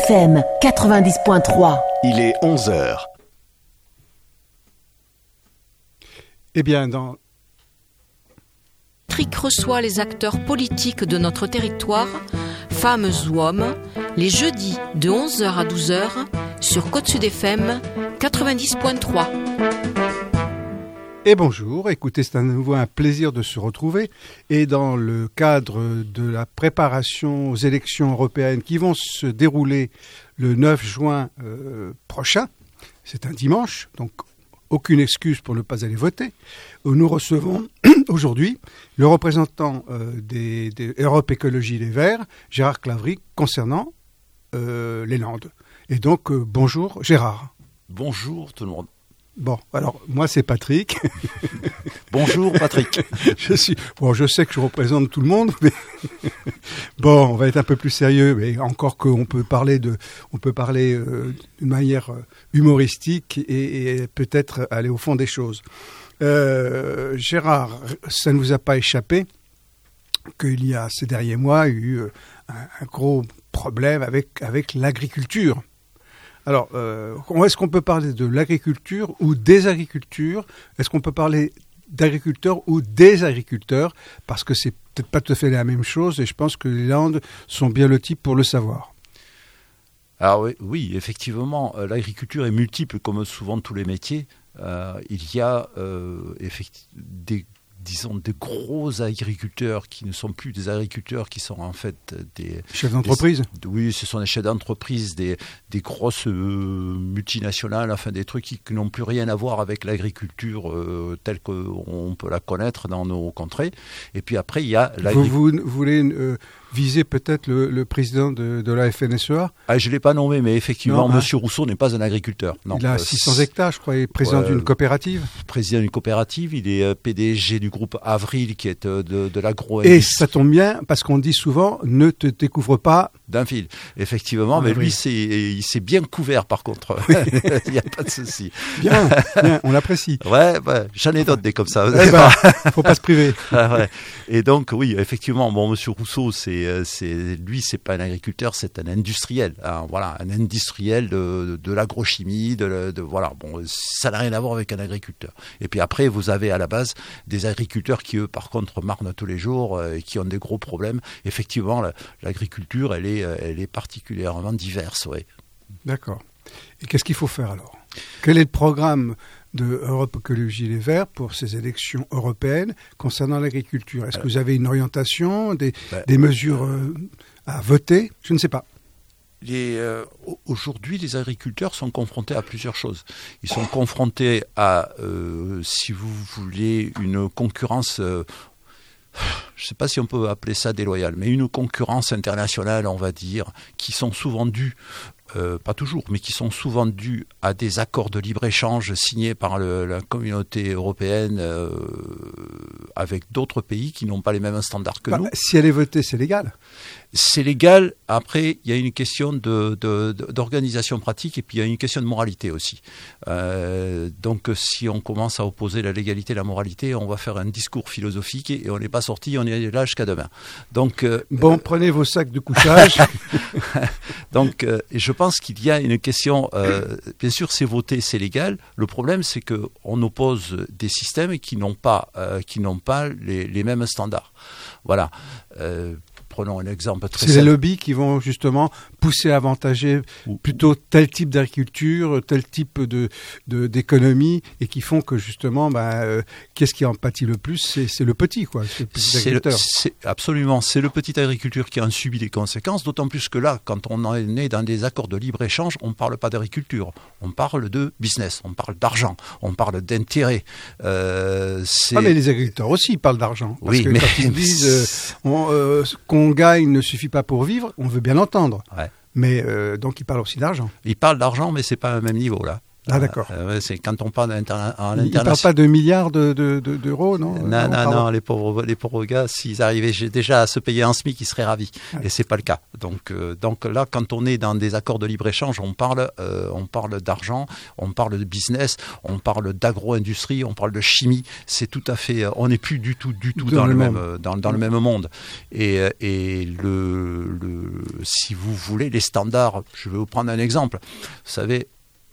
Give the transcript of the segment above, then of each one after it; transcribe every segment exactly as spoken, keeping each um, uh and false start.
F M quatre-vingt-dix point trois. Il est onze heures. Eh bien, dans... Trick reçoit les acteurs politiques de notre territoire, femmes ou hommes, les jeudis de onze heures à douze heures sur Côte-Sud F M quatre-vingt-dix point trois. Et bonjour, écoutez, c'est à nouveau un plaisir de se retrouver. Et dans le cadre de la préparation aux élections européennes qui vont se dérouler le neuf juin euh, prochain, c'est un dimanche, donc aucune excuse pour ne pas aller voter, nous recevons aujourd'hui le représentant euh, des, des Europe Écologie Les Verts, Gérard Clavry, concernant euh, les Landes. Et donc, euh, bonjour Gérard. Bonjour tout le monde. Bon, alors moi c'est Patrick. Bonjour Patrick. je suis bon, je sais que je représente tout le monde, mais bon, on va être un peu plus sérieux. Mais encore qu'on peut parler de, on peut parler euh, d'une manière humoristique et, et peut-être aller au fond des choses. Euh, Gérard, ça ne vous a pas échappé qu'il y a ces derniers mois eu un, un gros problème avec avec l'agriculture. Alors, euh, est-ce qu'on peut parler de l'agriculture ou des agricultures ? Est-ce qu'on peut parler d'agriculteurs ou des agriculteurs ? Parce que c'est peut-être pas tout à fait la même chose et je pense que les Landes sont bien le type pour le savoir. Alors oui, oui effectivement, euh, l'agriculture est multiple comme souvent tous les métiers. Euh, il y a euh, effectivement des disons, des gros agriculteurs qui ne sont plus des agriculteurs, qui sont en fait des... Chefs d'entreprise ? des, Oui, ce sont des chefs d'entreprise, des, des grosses euh, multinationales, enfin des trucs qui, qui n'ont plus rien à voir avec l'agriculture euh, telle qu'on peut la connaître dans nos contrées. Et puis après, il y a l'agriculture... Vous, vous, vous voulez euh, viser peut-être le, le président de, de la F N S E A ? Ah, je ne l'ai pas nommé, mais effectivement, non, M. hein. Rousseau n'est pas un agriculteur. Non. Il a six cents hectares, je crois, et président ouais, d'une coopérative. Président d'une coopérative, il est P D G du groupe Avril, qui est de, de l'agro. Et ça tombe bien, parce qu'on dit souvent, ne te découvre pas d'un fil. Effectivement, mais lui, c'est, il s'est bien couvert, par contre. Il n'y a pas de souci. Bien, bien, on l'apprécie. Ouais, ouais, j'en ai d'autres des comme ça. Eh ben, faut pas se priver. Ah, ouais. Et donc, oui, effectivement, bon, Monsieur Rousseau, c'est, c'est, lui, c'est pas un agriculteur, c'est un industriel. Hein, voilà, un industriel de, de l'agrochimie, de, de, voilà, bon, ça n'a rien à voir avec un agriculteur. Et puis après, vous avez à la base des agriculteurs qui, eux, par contre, marnent tous les jours et qui ont des gros problèmes. Effectivement, la, l'agriculture, elle est, elle est particulièrement diverse, oui. D'accord. Et qu'est-ce qu'il faut faire alors ? Quel est le programme de Europe Écologie Les Verts pour ces élections européennes concernant l'agriculture ? Est-ce que vous avez une orientation, des, ben, des mesures euh, à voter ? Je ne sais pas. Les, euh, aujourd'hui, les agriculteurs sont confrontés à plusieurs choses. Ils sont confrontés à, euh, si vous voulez, une concurrence... Euh, je ne sais pas si on peut appeler ça déloyale, mais une concurrence internationale, on va dire, qui sont souvent dues, euh, pas toujours, mais qui sont souvent dues à des accords de libre-échange signés par le, la communauté européenne euh, avec d'autres pays qui n'ont pas les mêmes standards que bah, nous. Si elle est votée, c'est légal. C'est légal. Après, il y a une question de, de, de, d'organisation pratique et puis il y a une question de moralité aussi. Euh, donc, si on commence à opposer la légalité et la moralité, on va faire un discours philosophique et on n'est pas sorti, on est là jusqu'à demain. Donc, euh, bon, euh, prenez vos sacs de couchage. Donc, euh, je pense qu'il y a une question. Euh, bien sûr, c'est voté, c'est légal. Le problème, c'est que on oppose des systèmes qui n'ont pas, euh, qui n'ont pas les, les mêmes standards. Voilà. Euh, Prenons un exemple très C'est simple. les lobbies qui vont justement pousser à avantager plutôt tel type d'agriculture, tel type de, de, d'économie, et qui font que justement, bah, euh, qu'est-ce qui en pâtit le plus ? C'est, c'est le petit, quoi. C'est le petit c'est agriculteur. Le, c'est, absolument, c'est le petit agriculteur qui en subit les conséquences, d'autant plus que là, quand on est né dans des accords de libre-échange, on ne parle pas d'agriculture, on parle de business, on parle d'argent, on parle d'intérêt. Euh, c'est... Ah, mais les agriculteurs aussi parlent d'argent. Parce oui, que mais... quand ils disent euh, on, euh, qu'on gagne ne suffit pas pour vivre, on veut bien l'entendre. Ouais. Mais euh, donc ils parlent aussi d'argent. Ils parlent d'argent, mais c'est pas au même niveau là. Ah d'accord. Euh, c'est quand on parle d'interna- en Ils ne parlent pas de milliards de, de, de, d'euros, non? Non, non, non, non, les pauvres, les pauvres gars, s'ils arrivaient déjà à se payer un SMIC, ils seraient ravis. Ouais. Et c'est pas le cas. Donc, euh, donc là, quand on est dans des accords de libre-échange, on parle, euh, on parle d'argent, on parle de business, on parle d'agro-industrie, on parle de chimie. C'est tout à fait, on n'est plus du tout, du tout dans, dans, le, le même, dans, dans le même monde. Et, et le, le, si vous voulez, les standards, je vais vous prendre un exemple. Vous savez,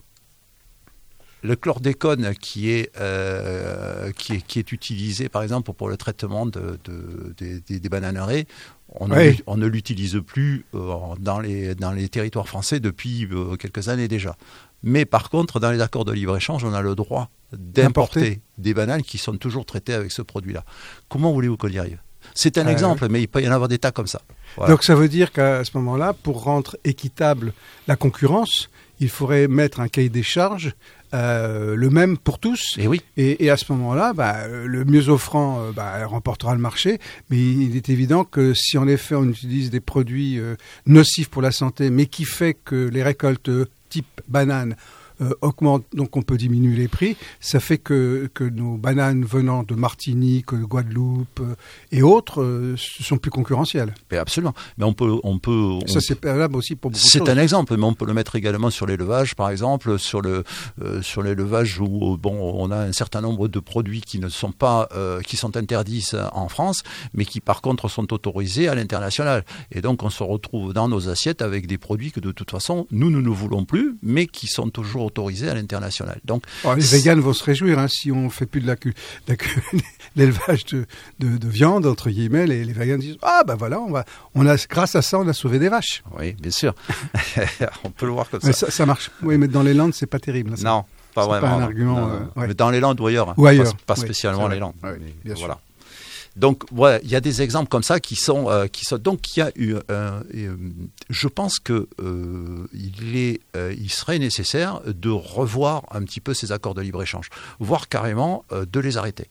le chlordécone qui est, euh, qui est, qui est utilisé, par exemple, pour le traitement de, de, de, des, des bananeraies, on, oui. ne, on ne l'utilise plus euh, dans, les, dans les territoires français depuis euh, quelques années déjà. Mais par contre, dans les accords de libre-échange, on a le droit d'importer Importer. des bananes qui sont toujours traitées avec ce produit-là. Comment voulez-vous qu'on y arrive ? C'est un euh, exemple, mais il peut y en avoir des tas comme ça. Voilà. Donc ça veut dire qu'à ce moment-là, pour rendre équitable la concurrence, il faudrait mettre un cahier des charges Euh, le même pour tous. Et, oui. et, et à ce moment-là, bah, le mieux offrant bah, remportera le marché. Mais il est évident que si en effet on utilise des produits euh, nocifs pour la santé, mais qui fait que les récoltes type banane euh, augmentent, donc on peut diminuer les prix, ça fait que, que nos bananes venant de Martinique, de Guadeloupe euh, et autres euh, sont plus concurrentielles. Mais absolument. Mais on peut, on peut. On ça c'est valable aussi pour beaucoup de choses. C'est un exemple, mais on peut le mettre également sur l'élevage, par exemple, sur le euh, sur l'élevage où bon, on a un certain nombre de produits qui ne sont pas, euh, qui sont interdits en France, mais qui par contre sont autorisés à l'international. Et donc on se retrouve dans nos assiettes avec des produits que de toute façon nous nous ne voulons plus, mais qui sont toujours autorisés à l'international. Donc oh, les véganes vont se réjouir hein, si on fait plus de la cu- de la cu- l'élevage de, de, de viande entre guillemets. Les, les véganes disent ah ben voilà, on va, on a grâce à ça on a sauvé des vaches. Oui, bien sûr. On peut le voir comme mais ça. ça. Ça marche. Oui, mais dans les Landes c'est pas terrible. Ça. Non, pas c'est vraiment. Pas un argument. Non, euh, ouais. Mais dans les Landes ou ailleurs. Ou ailleurs. Pas, pas spécialement oui, les Landes. Oui, bien voilà. sûr. Donc voilà, il y a des exemples comme ça qui sont, euh, qui sont donc il y a eu, euh, euh, je pense que euh, il est, euh, il serait nécessaire de revoir un petit peu ces accords de libre-échange, voire carrément euh, de les arrêter.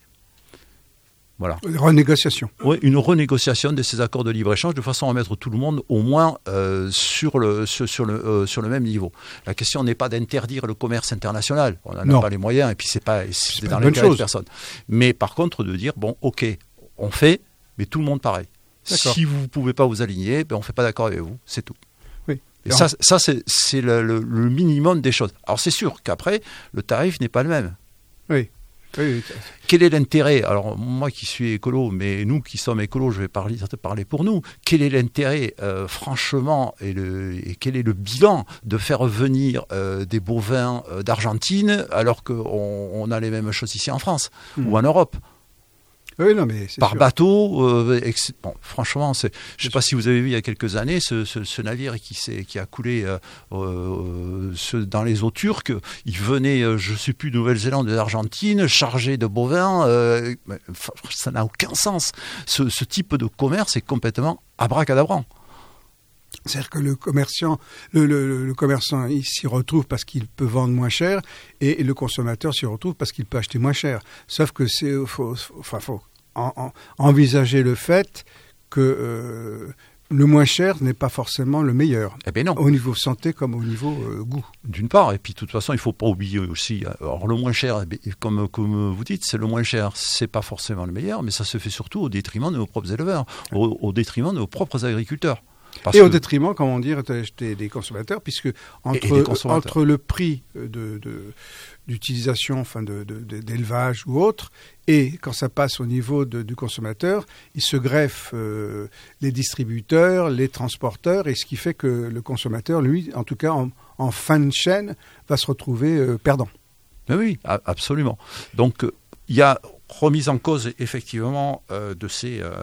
Voilà. Renégociation. Oui, une renégociation de ces accords de libre-échange de façon à mettre tout le monde au moins euh, sur, le, sur, sur, le, euh, sur le même niveau. La question n'est pas d'interdire le commerce international. On n'en a pas les moyens et puis c'est pas, c'est c'est dans l'intérêt de personne. Mais par contre de dire, bon, ok, on fait, mais tout le monde pareil. D'accord. Si vous ne pouvez pas vous aligner, ben on ne fait pas d'accord avec vous, c'est tout. Oui. Et ça, ça c'est, c'est le, le, le minimum des choses. Alors c'est sûr qu'après, le tarif n'est pas le même. Oui. Oui, oui. Quel est l'intérêt ? Alors moi qui suis écolo, mais nous qui sommes écolos, je vais parler, parler pour nous. Quel est l'intérêt, euh, franchement, et, le, et quel est le bilan de faire venir euh, des bovins euh, d'Argentine alors qu'on on a les mêmes choses ici en France mmh. ou en Europe ? Oui, non, mais c'est par sûr. bateau, euh, ex- bon, franchement, c'est, je ne sais pas si vous avez vu il y a quelques années ce, ce, ce navire qui, s'est, qui a coulé euh, euh, ce, dans les eaux turques. Il venait, euh, je ne sais plus, de Nouvelle-Zélande, de l'Argentine, chargé de bovins. Euh, ça n'a aucun sens. Ce, ce type de commerce est complètement abracadabrant. C'est-à-dire que le commerçant, le, le, le commerçant il s'y retrouve parce qu'il peut vendre moins cher et, et le consommateur s'y retrouve parce qu'il peut acheter moins cher. Sauf que c'est faut, faut, enfin, faut en, en, envisager le fait que euh, le moins cher n'est pas forcément le meilleur. Eh bien non. Au niveau santé comme au niveau euh, goût. D'une part, et puis de toute façon, il ne faut pas oublier aussi, alors le moins cher, comme, comme vous dites, c'est le moins cher, c'est pas forcément le meilleur, mais ça se fait surtout au détriment de nos propres éleveurs, au, au détriment de nos propres agriculteurs. Parce et au que... détriment, comment dire, des, des consommateurs, puisque entre, consommateurs. entre le prix de, de, d'utilisation, enfin de, de, de, d'élevage ou autre, et quand ça passe au niveau de, du consommateur, il se greffe euh, les distributeurs, les transporteurs, et ce qui fait que le consommateur, lui, en tout cas en, en fin de chaîne, va se retrouver euh, perdant. Mais oui, absolument. Donc il y a remise en cause effectivement euh, de ces... Euh,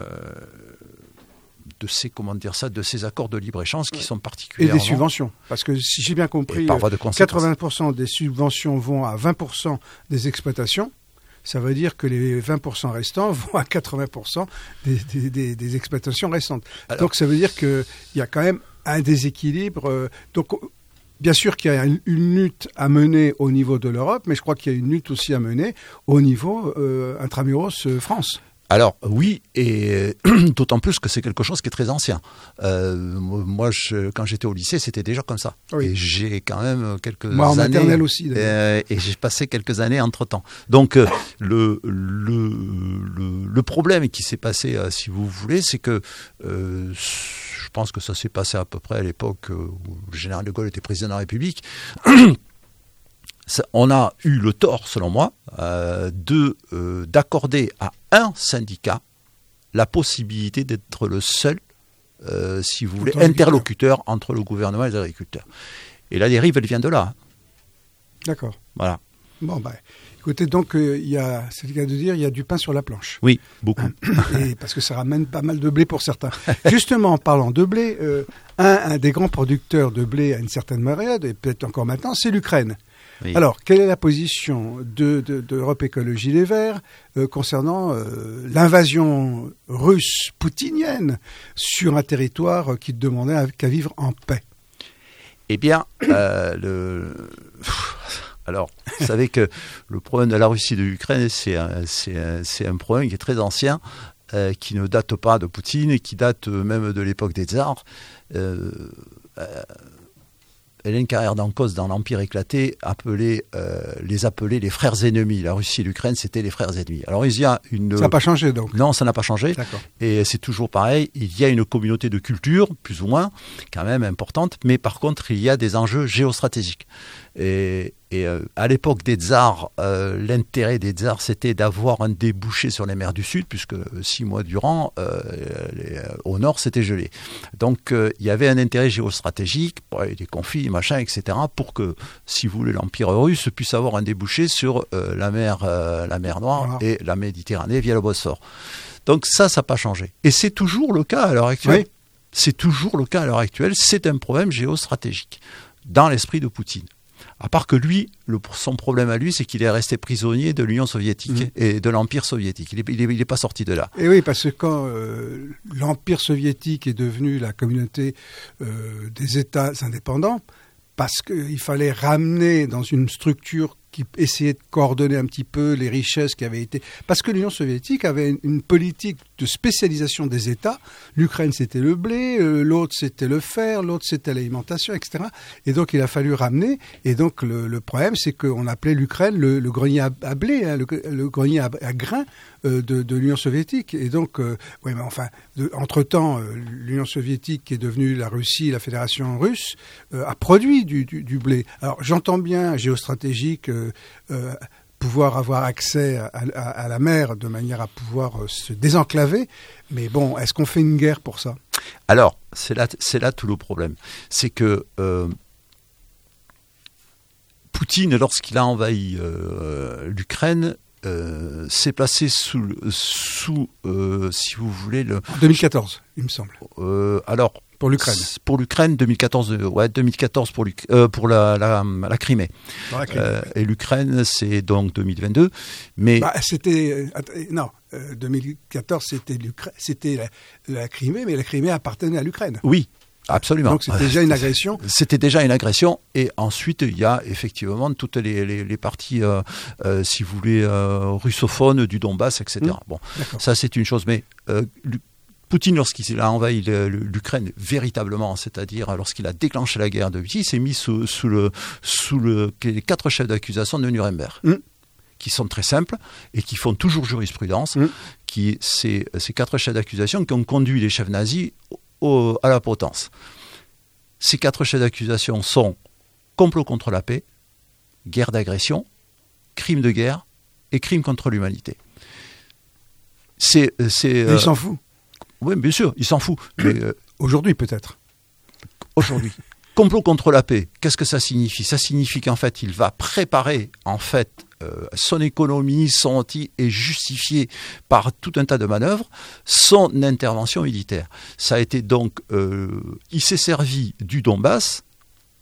de ces, comment dire ça, de ces accords de libre-échange qui sont particulièrement... Et des subventions. Parce que si j'ai bien compris, quatre-vingts pour cent des subventions vont à vingt pour cent des exploitations. Ça veut dire que les vingt pour cent restants vont à quatre-vingts pour cent des, des, des, des exploitations restantes. Alors, donc ça veut dire qu'il y a quand même un déséquilibre. Donc bien sûr qu'il y a une, une lutte à mener au niveau de l'Europe, mais je crois qu'il y a une lutte aussi à mener au niveau euh, intramuros euh, France. Alors oui, et d'autant plus que c'est quelque chose qui est très ancien. Euh, moi, je, quand j'étais au lycée, c'était déjà comme ça. Oui. Et j'ai quand même quelques moi, en années... maternelle aussi, euh, et j'ai passé quelques années entre-temps. Donc, euh, le, le, le, le problème qui s'est passé, euh, si vous voulez, c'est que... Euh, je pense que ça s'est passé à peu près à l'époque où le général de Gaulle était président de la République. On a eu le tort, selon moi, euh, de, euh, d'accorder à un syndicat la possibilité d'être le seul, euh, si vous voulez, interlocuteur entre le gouvernement et les agriculteurs. Et la dérive, elle vient de là. D'accord. Voilà. Bon, bah, écoutez, donc, il euh, y a, c'est le cas de dire, il y a du pain sur la planche. Oui, beaucoup. Et parce que ça ramène pas mal de blé pour certains. Justement, en parlant de blé, euh, un, un des grands producteurs de blé à une certaine période, et peut-être encore maintenant, c'est l'Ukraine. Oui. Alors, quelle est la position de, de, d'Europe Écologie Les Verts euh, concernant euh, l'invasion russe poutinienne sur un territoire qui ne demandait à, qu'à vivre en paix? Eh bien, euh, le... alors, vous savez que le problème de la Russie et de l'Ukraine, c'est un, c'est un, c'est un problème qui est très ancien, euh, qui ne date pas de Poutine et qui date même de l'époque des tsars. Euh, euh, Hélène Carrère d'Ancos, dans l'Empire éclaté, appelait, euh, les appelait les frères ennemis. La Russie et l'Ukraine, c'était les frères ennemis. Alors, il y a une... Ça n'a pas changé, donc? Non, ça n'a pas changé. D'accord. Et c'est toujours pareil. Il y a une communauté de culture, plus ou moins, quand même importante. Mais par contre, il y a des enjeux géostratégiques. Et, et euh, à l'époque des tsars, euh, l'intérêt des tsars, c'était d'avoir un débouché sur les mers du Sud, puisque six mois durant, euh, les, au nord, c'était gelé. Donc, euh, il y avait un intérêt géostratégique, des conflits, machin, et cetera, pour que, si vous voulez, l'Empire russe puisse avoir un débouché sur euh, la, mer, euh, la mer Noire voilà. et la Méditerranée via le Bosphore. Donc ça, ça n'a pas changé. Et c'est toujours le cas à l'heure actuelle. Oui. C'est toujours le cas à l'heure actuelle. C'est un problème géostratégique dans l'esprit de Poutine. À part que lui, le, son problème à lui, c'est qu'il est resté prisonnier de l'Union soviétique mmh. et de l'Empire soviétique. Il n'est il est, il est pas sorti de là. Et oui, parce que quand euh, l'Empire soviétique est devenu la communauté euh, des États indépendants, parce qu'il fallait ramener dans une structure qui essayait de coordonner un petit peu les richesses qui avaient été... Parce que l'Union soviétique avait une politique de spécialisation des États. L'Ukraine, c'était le blé, euh, l'autre, c'était le fer, l'autre, c'était l'alimentation, et cetera. Et donc, il a fallu ramener. Et donc, le, le problème, c'est qu'on appelait l'Ukraine le, le grenier à, à blé, hein, le, le grenier à, à grains euh, de, de l'Union soviétique. Et donc, euh, ouais, mais enfin, de, entre-temps, euh, l'Union soviétique, qui est devenue la Russie, la Fédération russe, euh, a produit du, du, du blé. Alors, j'entends bien géostratégique... Euh, Euh, pouvoir avoir accès à, à, à la mer de manière à pouvoir euh, se désenclaver. Mais bon, est-ce qu'on fait une guerre pour ça? Alors, c'est là, c'est là tout le problème. C'est que euh, Poutine, lorsqu'il a envahi euh, l'Ukraine, euh, s'est placé sous, sous euh, si vous voulez... Le, en deux mille quatorze, il me semble. Euh, alors... Pour l'Ukraine. Pour l'Ukraine, deux mille quatorze, ouais, deux mille quatorze pour, euh, pour la, la, la Crimée. La Crimée euh, et l'Ukraine, c'est donc deux mille vingt-deux. Mais bah, c'était euh, non, euh, deux mille quatorze, c'était l'Ukraine, c'était la, la Crimée, mais la Crimée appartenait à l'Ukraine. Oui. Absolument. Donc c'était déjà une agression. C'était déjà une agression. Et ensuite, il y a effectivement toutes les, les, les parties, euh, euh, si vous voulez, euh, russophones du Donbass, et cetera. Mmh. Bon, d'accord. Ça c'est une chose. Mais euh, Poutine, lorsqu'il a envahi l'Ukraine véritablement, c'est-à-dire lorsqu'il a déclenché la guerre de Russie, il s'est mis sous, sous, le, sous le, les quatre chefs d'accusation de Nuremberg, mmh. qui sont très simples et qui font toujours jurisprudence. Mmh. Qui, c'est, ces quatre chefs d'accusation qui ont conduit les chefs nazis au, à la potence. Ces quatre chefs d'accusation sont complot contre la paix, guerre d'agression, crime de guerre et crime contre l'humanité. C'est, c'est, euh, il s'en fout. Oui, bien sûr, il s'en fout. Mais, euh, aujourd'hui, peut-être. Aujourd'hui. Complot contre la paix, qu'est-ce que ça signifie? Ça signifie qu'en fait, il va préparer, en fait, euh, son économie, son outil est justifié par tout un tas de manœuvres, son intervention militaire. Ça a été donc, euh, il s'est servi du Donbass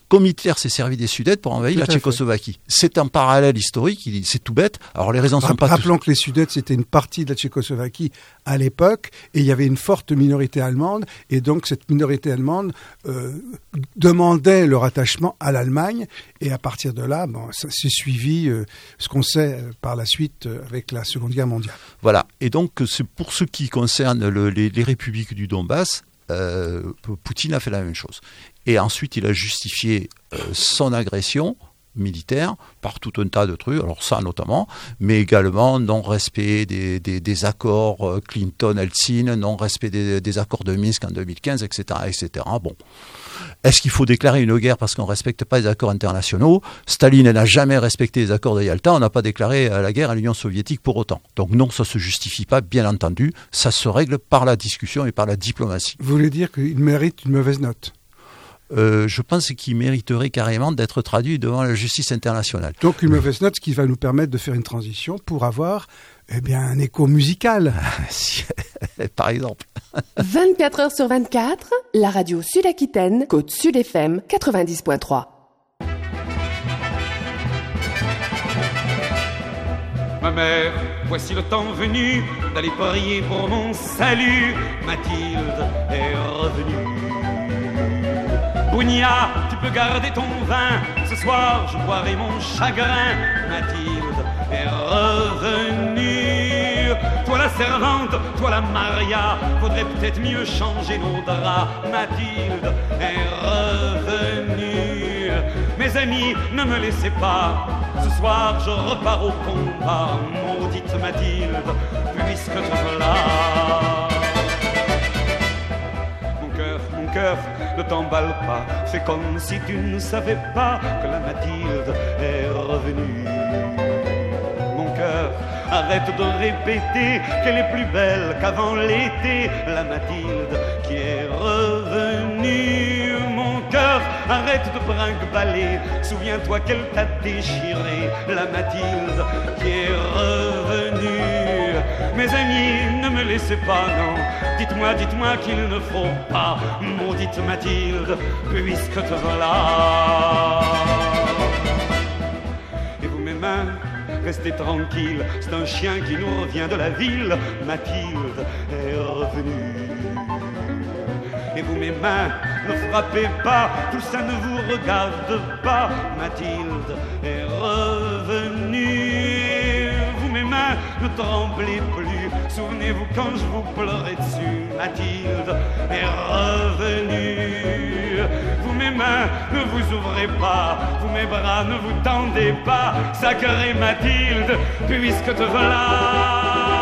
comme Hitler s'est servi des Sudètes pour envahir Tout la à fait. Tchécoslovaquie. C'est un parallèle historique, il- c'est tout bête. Alors les raisons sont pas Rappelons que les Sudètes, c'était une partie de la Tchécoslovaquie à l'époque, et il y avait une forte minorité allemande, et donc cette minorité allemande euh, demandait leur attachement à l'Allemagne, et à partir de là, bon, ça s'est suivi euh, ce qu'on sait euh, par la suite euh, avec la Seconde Guerre mondiale. Voilà. Et donc, c'est pour ce qui concerne le- les, les républiques du Donbass, euh, Poutine a fait la même chose. Et ensuite, il a justifié euh, son agression militaire par tout un tas de trucs, alors ça notamment, mais également non-respect des, des, des accords euh, Clinton-Helsinki, non-respect des, des accords de Minsk en deux mille quinze, et cetera, et cetera. Bon. Est-ce qu'il faut déclarer une guerre parce qu'on ne respecte pas les accords internationaux ? Staline n'a jamais respecté les accords de Yalta, on n'a pas déclaré la guerre à l'Union soviétique pour autant. Donc non, ça ne se justifie pas, bien entendu, ça se règle par la discussion et par la diplomatie. Vous voulez dire qu'il mérite une mauvaise note ? Euh, je pense qu'il mériterait carrément d'être traduit devant la justice internationale. Donc une mauvaise note, ce qui va nous permettre de faire une transition pour avoir eh bien, un écho musical. Par exemple. vingt-quatre heures sur vingt-quatre, la radio Sud-Aquitaine, Côte Sud F M quatre-vingt-dix point trois. Ma mère, voici le temps venu d'aller prier pour mon salut. Mathilde est revenue. Bounia, tu peux garder ton vin. Ce soir, je boirai mon chagrin. Mathilde est revenue. Toi la servante, toi la Maria, faudrait peut-être mieux changer nos draps. Mathilde est revenue. Mes amis, ne me laissez pas. Ce soir, je repars au combat. Maudite Mathilde, puisque te voilà. Mon cœur, mon cœur, ne t'emballe pas. Fais comme si tu ne savais pas que la Mathilde est revenue. Mon cœur, arrête de répéter qu'elle est plus belle qu'avant l'été. La Mathilde qui est revenue. Mon cœur, arrête de brinque-baller. Souviens-toi qu'elle t'a déchiré. La Mathilde qui est revenue. Mes amis, ne me laissez pas, non. Dites-moi, dites-moi qu'il ne faut pas. Maudite Mathilde, puisque te voilà. Et vous, mes mains, restez tranquilles. C'est un chien qui nous revient de la ville. Mathilde est revenue. Et vous, mes mains, ne frappez pas, tout ça ne vous regarde pas. Mathilde est revenue. Vous, mes mains, ne tremblez plus. Souvenez-vous quand je vous pleurais dessus. Mathilde est revenue. Vous, mes mains, ne vous ouvrez pas. Vous, mes bras, ne vous tendez pas. Sacrée Mathilde, puisque te voilà.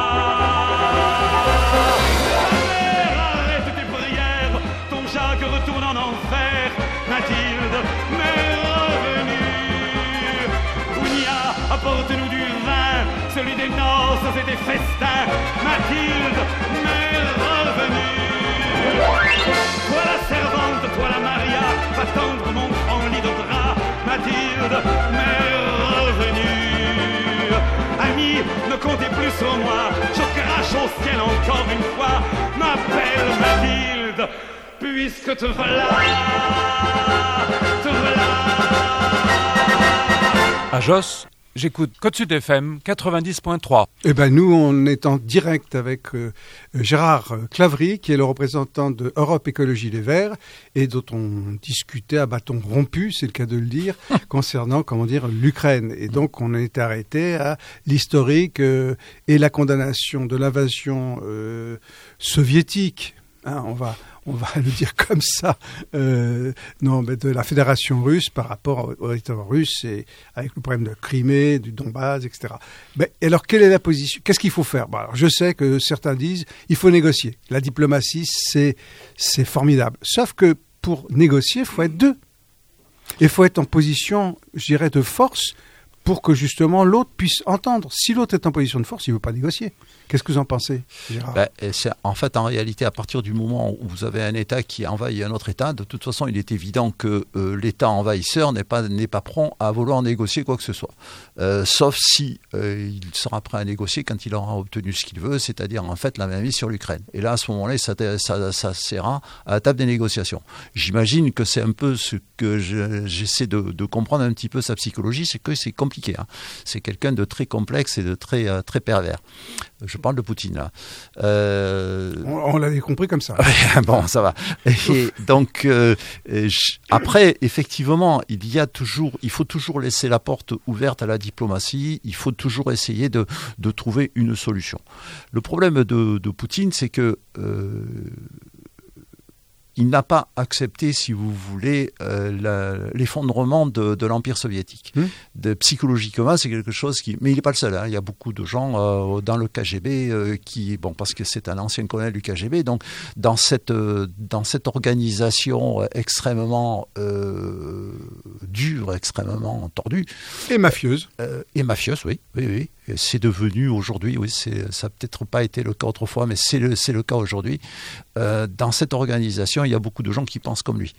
Que retourne en enfer, Mathilde m'est revenue. Bounia, apporte-nous du vin, celui des noces et des festins. Mathilde m'est revenue. Toi la servante, toi la Maria, va tendre mon grand lit de drap. Mathilde m'est revenue. Amis, ne comptez plus sur moi, je crache au ciel encore une fois. M'appelle Mathilde, puisque te voilà, te voilà. À Josse, j'écoute Côte Sud F M quatre-vingt-dix point trois. Eh ben nous, on est en direct avec euh, Gérard Claverie, qui est le représentant de Europe Écologie Les Verts, et dont on discutait à bâton rompu, c'est le cas de le dire, concernant, comment dire, l'Ukraine. Et donc, on est arrêté à l'historique euh, et la condamnation de l'invasion euh, soviétique. Hein, on va... on va le dire comme ça, euh, non, mais de la Fédération russe par rapport au territoire russe, et avec le problème de Crimée, du Donbass, et cetera. Mais alors, quelle est la position ? Qu'est-ce qu'il faut faire ? Bon, alors, je sais que certains disent il faut négocier. La diplomatie, c'est, c'est formidable. Sauf que pour négocier, il faut être deux. Il faut être en position, je dirais, de force pour que justement l'autre puisse entendre. Si l'autre est en position de force, il ne veut pas négocier. Qu'est-ce que vous en pensez, Gérard ? Ben, c'est, en fait, en réalité, à partir du moment où vous avez un État qui envahit un autre État, de toute façon, il est évident que euh, l'État envahisseur n'est pas, n'est pas prompt à vouloir négocier quoi que ce soit. Euh, sauf si euh, il sera prêt à négocier quand il aura obtenu ce qu'il veut, c'est-à-dire en fait la mainmise sur l'Ukraine. Et là, à ce moment-là, ça, ça, ça sera à la table des négociations. J'imagine que c'est un peu ce que je, j'essaie de, de comprendre un petit peu sa psychologie, c'est que c'est compliqué. Hein. C'est quelqu'un de très complexe et de très, euh, très pervers. Je parle de Poutine, là. Euh... On, on l'avait compris comme ça. Bon, ça va. Et donc, euh, je... après, effectivement, il y a toujours, il faut toujours laisser la porte ouverte à la diplomatie. Il faut toujours essayer de, de trouver une solution. Le problème de, de Poutine, c'est que euh, il n'a pas accepté, si vous voulez, euh, la, l'effondrement de, de l'Empire soviétique. Mmh. De, psychologiquement, c'est quelque chose qui... Mais il n'est pas le seul. Hein. Il y a beaucoup de gens euh, dans le K G B euh, qui... Bon, parce que c'est un ancien colonel du K G B. Donc, dans cette, euh, dans cette organisation extrêmement euh, dure, extrêmement tordue... Et mafieuse. Euh, et mafieuse, oui. oui, oui. C'est devenu aujourd'hui, oui, c'est, ça n'a peut-être pas été le cas autrefois, mais c'est le, c'est le cas aujourd'hui. Euh, dans cette organisation, il y a beaucoup de gens qui pensent comme lui.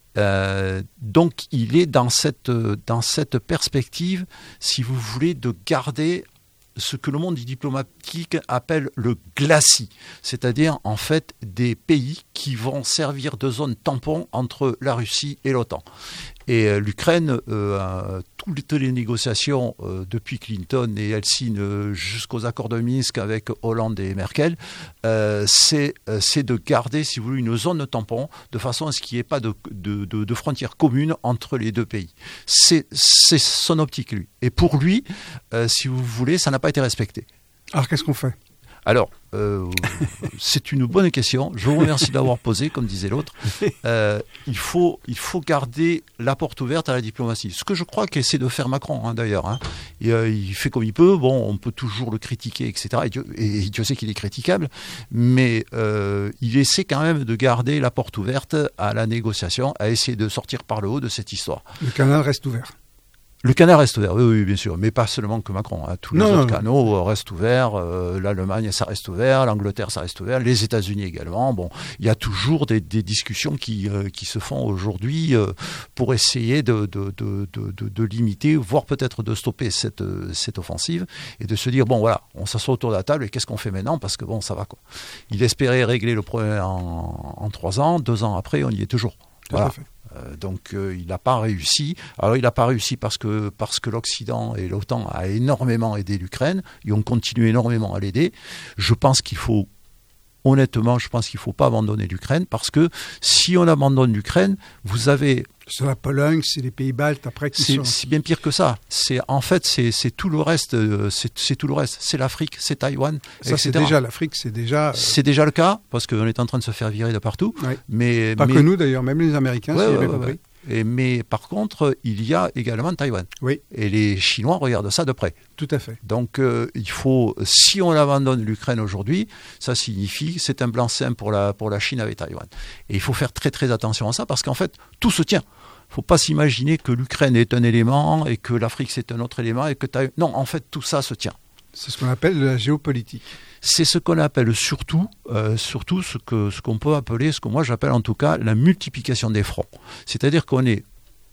Euh, donc, il est dans cette, dans cette perspective, si vous voulez, de garder ce que le monde diplomatique appelle le glacis, c'est-à-dire en fait des pays qui vont servir de zone tampon entre la Russie et l'OTAN. Et euh, l'Ukraine, euh, toutes les négociations euh, depuis Clinton et Helsinki euh, jusqu'aux accords de Minsk avec Hollande et Merkel, euh, c'est, euh, c'est de garder, si vous voulez, une zone tampon de façon à ce qu'il n'y ait pas de, de, de, de frontières communes entre les deux pays. C'est, c'est son optique, lui. Et pour lui, euh, si vous voulez, ça n'a pas été respecté. Alors, qu'est-ce qu'on fait ? Alors, euh, c'est une bonne question. Je vous remercie d'avoir posé, comme disait l'autre. Euh, il faut, il faut garder la porte ouverte à la diplomatie. Ce que je crois qu'essaie de faire Macron, hein, d'ailleurs. Hein. Et, euh, il fait comme il peut. Bon, on peut toujours le critiquer, et cetera. Et Dieu, et Dieu sait qu'il est critiquable. Mais euh, il essaie quand même de garder la porte ouverte à la négociation, à essayer de sortir par le haut de cette histoire. Le canal reste ouvert. Le canal reste ouvert, oui, oui, bien sûr, mais pas seulement que Macron. Hein. Tous les non, autres non, canaux non. restent ouverts. Euh, L'Allemagne, ça reste ouvert. L'Angleterre, ça reste ouvert. Les États-Unis également. Bon, il y a toujours des, des discussions qui, euh, qui se font aujourd'hui euh, pour essayer de, de, de, de, de, de limiter, voire peut-être de stopper cette, cette offensive et de se dire bon, voilà, on s'assoit autour de la table et qu'est-ce qu'on fait maintenant ? Parce que bon, ça va quoi. Il espérait régler le problème en, en trois ans. Deux ans après, on y est toujours. Tout voilà. à fait. Euh, donc euh, il n'a pas réussi. Alors il n'a pas réussi parce que, parce que l'Occident et l'OTAN a énormément aidé l'Ukraine. Ils ont continué énormément à l'aider. Je pense qu'il faut, honnêtement, je pense qu'il ne faut pas abandonner l'Ukraine parce que si on abandonne l'Ukraine, vous avez... C'est la Pologne, c'est les pays baltes après qui c'est, sont... c'est bien pire que ça. C'est, en fait, c'est, c'est tout le reste. C'est, c'est tout le reste. C'est l'Afrique, c'est Taïwan, Ça, et cetera. c'est déjà l'Afrique, c'est déjà... Euh... C'est déjà le cas parce qu'on est en train de se faire virer de partout. Oui. Mais, pas mais... que nous d'ailleurs, même les Américains, ouais, si ouais, j'avais ouais, compris. Ouais. Et, mais par contre, il y a également Taïwan. Oui. Et les Chinois regardent ça de près. Tout à fait. Donc, euh, il faut, si on abandonne l'Ukraine aujourd'hui, ça signifie que c'est un blanc-seing pour la, pour la Chine avec Taïwan. Et il faut faire très très attention à ça parce qu'en fait, tout se tient. Il ne faut pas s'imaginer que l'Ukraine est un élément et que l'Afrique c'est un autre élément et que Taïwan... Non, en fait, tout ça se tient. C'est ce qu'on appelle la géopolitique. C'est ce qu'on appelle surtout, euh, surtout ce, que, ce qu'on peut appeler, ce que moi j'appelle en tout cas, la multiplication des fronts. C'est-à-dire qu'on est,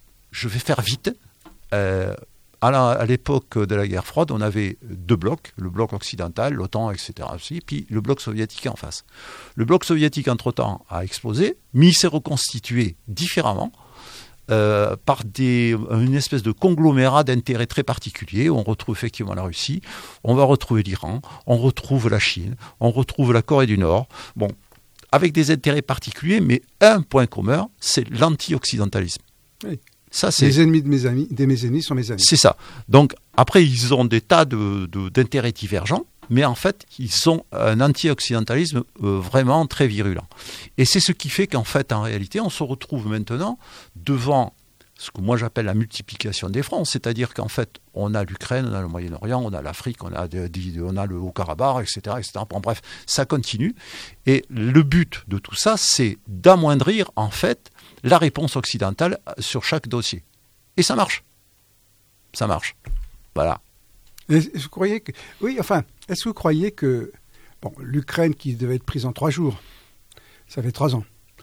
je vais faire vite, euh, à, la, à l'époque de la guerre froide, on avait deux blocs, le bloc occidental, l'OTAN, et cetera aussi, puis le bloc soviétique en face. Le bloc soviétique, entre-temps, a explosé, mais il s'est reconstitué différemment. Euh, par des, une espèce de conglomérat d'intérêts très particuliers. On retrouve effectivement la Russie, on va retrouver l'Iran, on retrouve la Chine, on retrouve la Corée du Nord. Bon, avec des intérêts particuliers, mais un point commun, c'est l'anti-occidentalisme. Oui. Ça, c'est... Les ennemis de mes amis, de mes ennemis sont mes amis. C'est ça. Donc, après, ils ont des tas de, de, d'intérêts divergents, mais en fait, ils ont un anti-occidentalisme euh, vraiment très virulent. Et c'est ce qui fait qu'en fait, en réalité, on se retrouve maintenant devant ce que moi j'appelle la multiplication des fronts, c'est-à-dire qu'en fait, on a l'Ukraine, on a le Moyen-Orient, on a l'Afrique, on a, de, de, on a le Haut-Karabakh, et cetera, et cetera. Bon, bref, ça continue. Et le but de tout ça, c'est d'amoindrir, en fait, la réponse occidentale sur chaque dossier. Et ça marche. Ça marche. Voilà. Est-ce que vous croyez que... Oui, enfin, est-ce que vous croyez que bon, l'Ukraine qui devait être prise en trois jours, ça fait trois ans,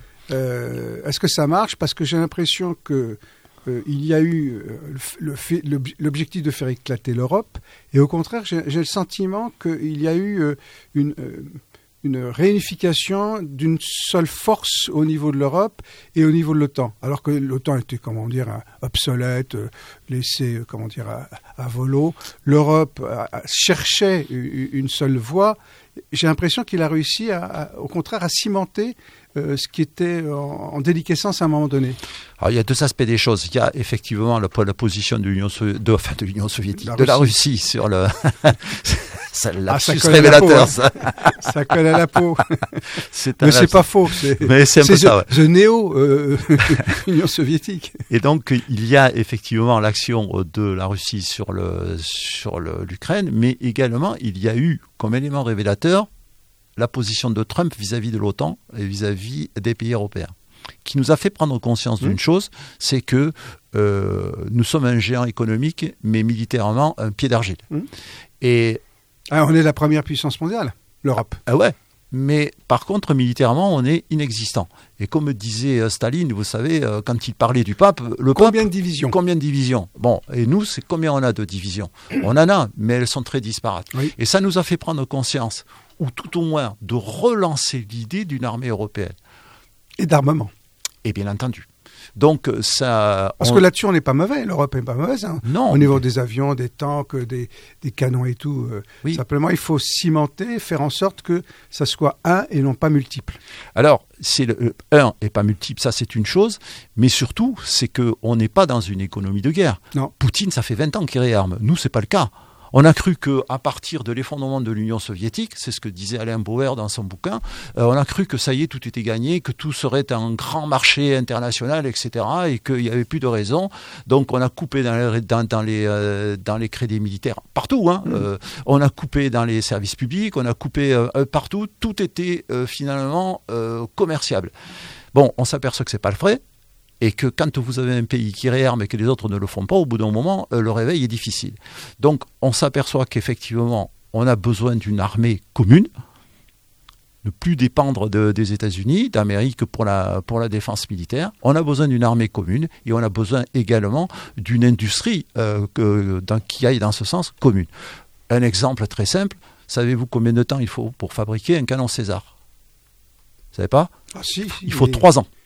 euh, est-ce que ça marche? Parce que j'ai l'impression que euh, il y a eu euh, le fait, l'objectif de faire éclater l'Europe, et au contraire, j'ai, j'ai le sentiment qu'il y a eu euh, une... Euh, une réunification d'une seule force au niveau de l'Europe et au niveau de l'OTAN. Alors que l'OTAN était, comment dire, obsolète, laissée, comment dire, à, à volo. L'Europe a, a, cherchait une seule voie. J'ai l'impression qu'il a réussi, à, à, au contraire, à cimenter euh, ce qui était en, en déliquescence à un moment donné. Alors, il y a deux aspects des choses. Il y a effectivement la, la position de l'Union, de, enfin, de l'Union soviétique, la de la Russie sur le... Ça, ah, ça colle révélateur, à la peau, ça. Hein. Ça colle à la peau. C'est Mais c'est pas faux. C'est, Mais c'est un c'est peu ça, the, ouais. the néo euh, Union soviétique. Et donc, il y a effectivement l'action de la Russie sur, le, sur le, l'Ukraine, mais également, il y a eu, comme élément révélateur, la position de Trump vis-à-vis de l'OTAN et vis-à-vis des pays européens, qui nous a fait prendre conscience mmh. d'une chose, c'est que euh, nous sommes un géant économique, mais militairement un pied d'argile. Mmh. Et Ah, on est la première puissance mondiale, l'Europe. Ah ouais, mais par contre, militairement, on est inexistant. Et comme disait Staline, vous savez, quand il parlait du pape... Le combien pape, de divisions Combien de divisions Bon, et nous, c'est combien on a de divisions? On en a, mais elles sont très disparates. Oui. Et ça nous a fait prendre conscience, ou tout au moins de relancer l'idée d'une armée européenne. Et d'armement. Et bien entendu. Donc ça. Parce on... que là-dessus, on n'est pas mauvais. L'Europe n'est pas mauvaise. Hein. Non. Au niveau des avions, des tanks, des, des canons et tout. Euh, oui. Simplement, il faut cimenter, faire en sorte que ça soit un et non pas multiple. Alors, c'est le euh, un et pas multiple, ça c'est une chose. Mais surtout, c'est qu'on n'est pas dans une économie de guerre. Non. Poutine, ça fait vingt ans qu'il réarme. Nous, c'est pas le cas. On a cru qu'à partir de l'effondrement de l'Union soviétique, c'est ce que disait Alain Bauer dans son bouquin, euh, on a cru que ça y est, tout était gagné, que tout serait un grand marché international, et cetera, et qu'il n'y avait plus de raison. Donc on a coupé dans les, dans, dans les, euh, dans les crédits militaires, partout. Hein, mmh. euh, on a coupé dans les services publics, on a coupé euh, partout. Tout était euh, finalement euh, commerciable. Bon, on s'aperçoit que ce n'est pas le vrai. Et que quand vous avez un pays qui réarme et que les autres ne le font pas, au bout d'un moment, euh, le réveil est difficile. Donc, on s'aperçoit qu'effectivement, on a besoin d'une armée commune, ne plus dépendre de, des États-Unis, d'Amérique pour la, pour la défense militaire. On a besoin d'une armée commune et on a besoin également d'une industrie euh, que, dans, qui aille dans ce sens commune. Un exemple très simple, savez-vous combien de temps il faut pour fabriquer un canon César? Vous ne savez pas? Ah, si, si, Il faut mais... trois ans.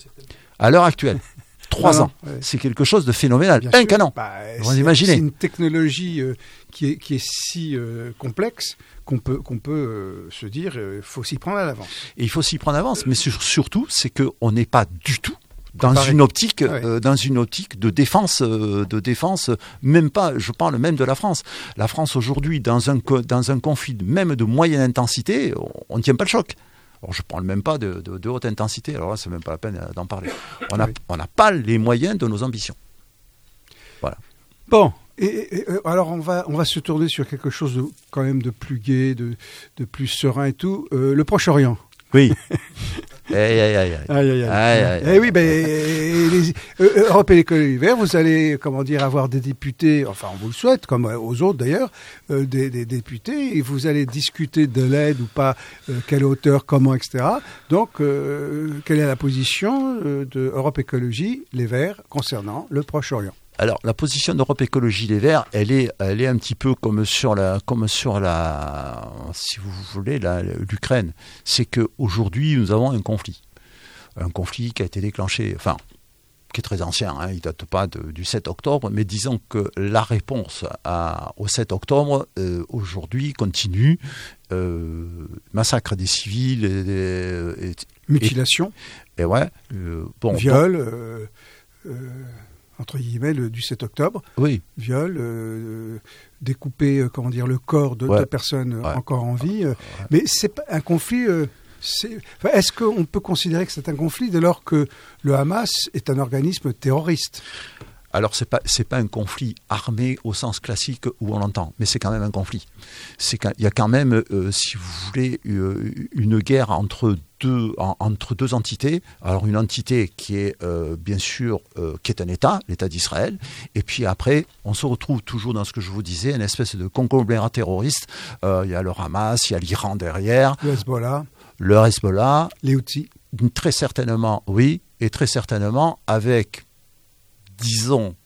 À l'heure actuelle, trois non, ans, non, ouais. C'est quelque chose de phénoménal. Bien un sûr. canon, bah, vous imaginez. C'est une technologie euh, qui, est, qui est si euh, complexe qu'on peut, qu'on peut euh, se dire, il euh, faut s'y prendre à l'avance. Et il faut s'y prendre à l'avance, mais sur, surtout, c'est qu'on n'est pas du tout dans Préparé. une optique, ouais. euh, dans une optique de défense, euh, de défense, même pas. Je parle même de la France. La France aujourd'hui, dans un dans un conflit même de moyenne intensité, on ne tient pas le choc. Alors, je ne parle même pas de, de, de haute intensité, alors là, ce n'est même pas la peine d'en parler. On n'a oui. pas les moyens de nos ambitions. Voilà. Bon, et, et, et, alors on va, on va se tourner sur quelque chose de, quand même de plus gai, de, de plus serein et tout. Euh, le Proche-Orient. Oui. Aïe, aïe, aïe, aïe. Aïe, aïe, aïe. aïe, aïe, aïe. Eh oui, ben, les, euh, Europe et l'école Verts, vous allez, comment dire, avoir des députés, enfin, on vous le souhaite, comme aux autres d'ailleurs, euh, des, des députés, et vous allez discuter de l'aide ou pas, euh, quelle hauteur, comment, et cetera. Donc, euh, quelle est la position euh, de Europe Écologie, les Verts, concernant le Proche-Orient? Alors, la position d'Europe Écologie Les Verts, elle est, elle est un petit peu comme sur la, comme sur la, si vous voulez, la, l'Ukraine. C'est qu'aujourd'hui, nous avons un conflit. Un conflit qui a été déclenché, enfin, qui est très ancien, hein, il ne date pas de, du sept octobre, mais disons que la réponse à, au sept octobre, euh, aujourd'hui, continue. Euh, massacre des civils. Et, et, et, Mutilation. Et, et ouais. Euh, bon, Viol. Bon, euh, euh, entre guillemets, le, du sept octobre, oui. viol, euh, découper, euh, comment dire, le corps de, ouais. de personnes ouais. encore en vie. Euh, ouais. Mais c'est pas un conflit. Euh, c'est, enfin, est-ce qu'on peut considérer que c'est un conflit dès lors que le Hamas est un organisme terroriste? Alors, ce n'est pas, c'est pas un conflit armé au sens classique où on l'entend, mais c'est quand même un conflit. C'est qu'il y a quand même, euh, si vous voulez, euh, une guerre entre deux, en, entre deux entités. Alors une entité qui est euh, bien sûr euh, qui est un État, l'État d'Israël, et puis après on se retrouve toujours dans ce que je vous disais, une espèce de conglomérat terroriste. Euh, il y a le Hamas, il y a l'Iran derrière, le Hezbollah, le Hezbollah, les Houthis. Très certainement, oui, et très certainement avec, disons,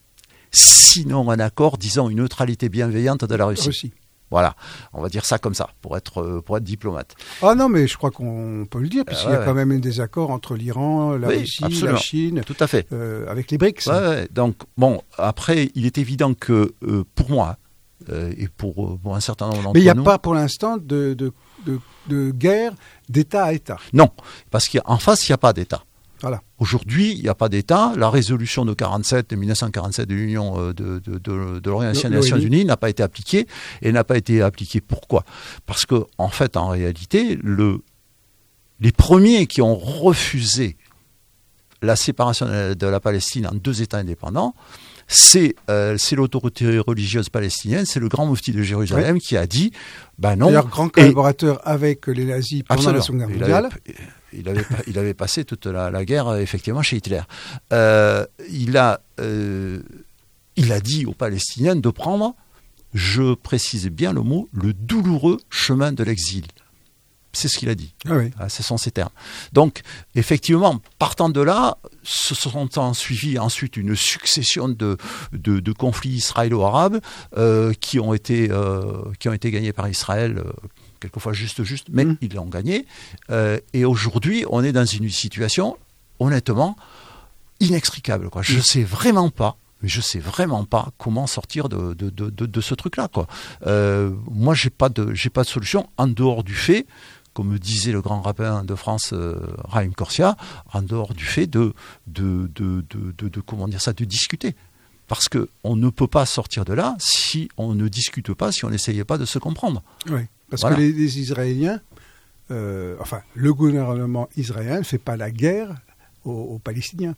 sinon un accord, disons une neutralité bienveillante de la Russie. Russie. Voilà, on va dire ça comme ça, pour être, pour être diplomate. Ah non, mais je crois qu'on peut le dire, puisqu'il euh, ouais, y a quand même un désaccord entre l'Iran, la oui, Russie, absolument. la Chine, tout à fait. Euh, avec les BRICS. Ouais, ouais. Donc, bon, après, il est évident que, euh, pour moi, euh, et pour, pour un certain nombre d'entre nous... Mais il n'y a pas, pour l'instant, de, de, de, de guerre d'État à État. Non, parce qu'en face, il n'y a pas d'État. Voilà. Aujourd'hui, il n'y a pas d'État. La résolution de quarante-sept, de mille neuf cent quarante-sept de l'Union de, de, de, de l'Organisation des Nations Unies n'a pas été appliquée. Et n'a pas été appliquée. Pourquoi ? Parce que, en fait, en réalité, le, les premiers qui ont refusé la séparation de la Palestine en deux États indépendants, c'est, euh, c'est l'autorité religieuse palestinienne, c'est le grand mufti de Jérusalem oui. qui a dit ben non. D'ailleurs, grand collaborateur et, avec les nazis pendant la Seconde Guerre mondiale. Il avait, il avait passé toute la, la guerre, effectivement, chez Hitler. Euh, il, a, euh, il a dit aux Palestiniens de prendre, je précise bien le mot, le douloureux chemin de l'exil. C'est ce qu'il a dit. Ah oui. Ah, ce sont ces termes. Donc, effectivement, partant de là, se sont suivis ensuite une succession de, de, de conflits israélo-arabes euh, qui, ont été, euh, qui ont été gagnés par Israël, euh, quelquefois juste, juste, mais mmh. ils l'ont gagné. Euh, et aujourd'hui, on est dans une situation, honnêtement, inextricable, quoi. Je ne mmh. sais vraiment pas. Mais je ne sais vraiment pas comment sortir de, de, de, de, de ce truc-là, quoi. Euh, moi, je n'ai pas, pas de solution en dehors du fait, comme disait le grand rabbin de France, euh, Raïm Korsia, en dehors du fait de, de, de, de, de, de, comment dire ça, de discuter. Parce qu'on ne peut pas sortir de là si on ne discute pas, si on n'essayait pas de se comprendre. Oui, parce voilà. que les, les Israéliens, euh, enfin, le gouvernement israélien ne fait pas la guerre aux, aux Palestiniens.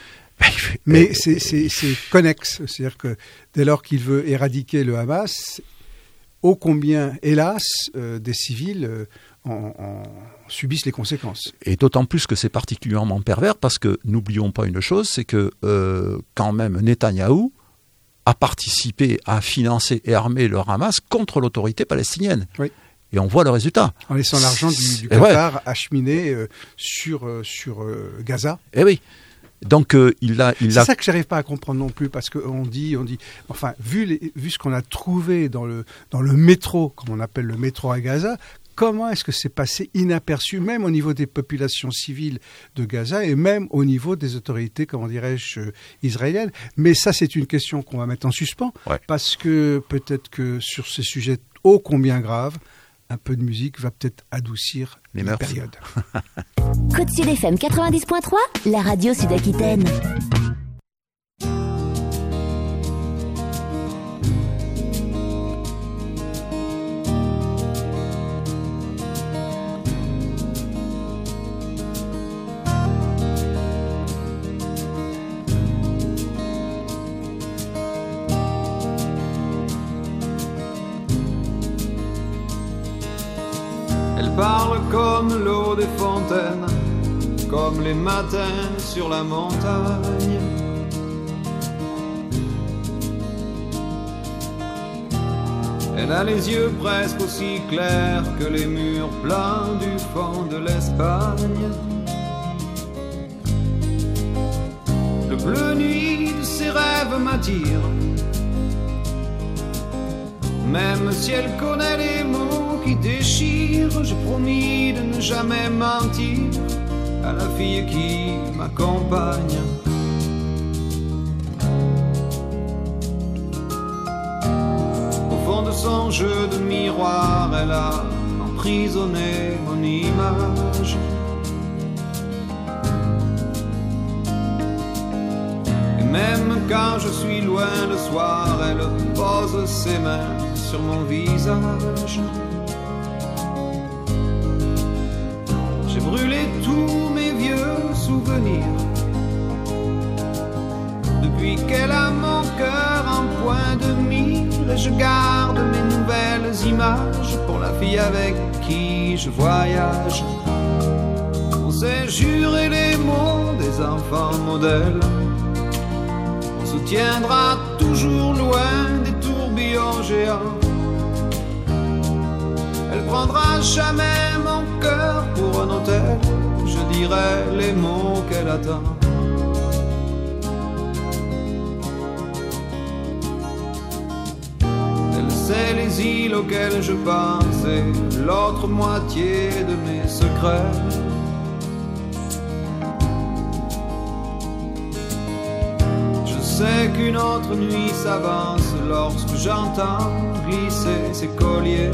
Mais c'est, c'est, c'est connexe, c'est-à-dire que dès lors qu'il veut éradiquer le Hamas, ô combien, hélas, euh, des civils euh, en, en subissent les conséquences. Et d'autant plus que c'est particulièrement pervers parce que n'oublions pas une chose, c'est que euh, quand même Netanyahou a participé à financer et armer le Hamas contre l'autorité palestinienne. Oui. Et on voit le résultat. En laissant l'argent du, du Qatar ouais. acheminer euh, sur, euh, sur euh, Gaza. Eh oui. Donc euh, il a, il c'est a... ça que j'arrive pas à comprendre non plus parce qu'on dit, on dit, enfin vu, les, vu ce qu'on a trouvé dans le dans le métro, comme on appelle le métro à Gaza, comment est-ce que c'est passé inaperçu, même au niveau des populations civiles de Gaza et même au niveau des autorités, comment dirais-je, euh, israéliennes. Mais ça, c'est une question qu'on va mettre en suspens ouais. parce que peut-être que sur ces sujets ô combien graves, un peu de musique va peut-être adoucir les, les périodes. Côte Sud F M quatre-vingt-dix point trois, la radio sud-aquitaine. Parle comme l'eau des fontaines, comme les matins sur la montagne. Elle a les yeux presque aussi clairs que les murs pleins du fond de l'Espagne. Le bleu nuit de ses rêves m'attire, même si elle connaît les mots qui déchirent. J'ai promis de ne jamais mentir à la fille qui m'accompagne. Au fond de son jeu de miroir, elle a emprisonné mon image. Et même quand je suis loin le soir, elle pose ses mains sur mon visage. J'ai brûlé tous mes vieux souvenirs depuis qu'elle a mon cœur en point de mire. Et je garde mes nouvelles images pour la fille avec qui je voyage. s'est juré les mots des enfants modèles. On se tiendra toujours loin des tourbillons géants. Elle prendra jamais mon cœur pour un hôtel. Je dirai les mots qu'elle attend. Elle sait les îles auxquelles je pense et l'autre moitié de mes secrets. Je sais qu'une autre nuit s'avance lorsque j'entends glisser ses colliers.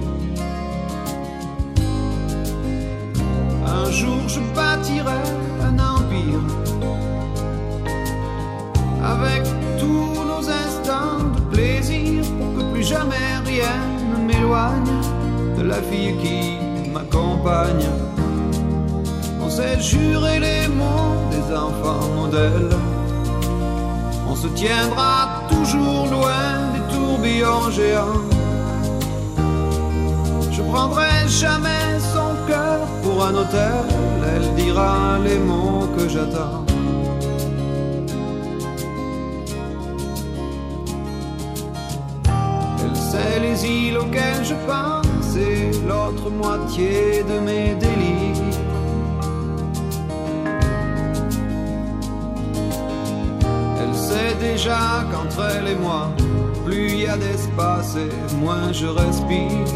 Un jour je bâtirai un empire avec tous nos instants de plaisir pour que plus jamais rien ne m'éloigne de la fille qui m'accompagne. On s'est juré les mots des enfants modèles. On se tiendra toujours loin des tourbillons géants. Je prendrai jamais son cœur pour un hôtel. Elle dira les mots que j'attends. Elle sait les îles auxquelles je pense et l'autre moitié de mes délires. Elle sait déjà qu'entre elle et moi, plus il y a d'espace et moins je respire.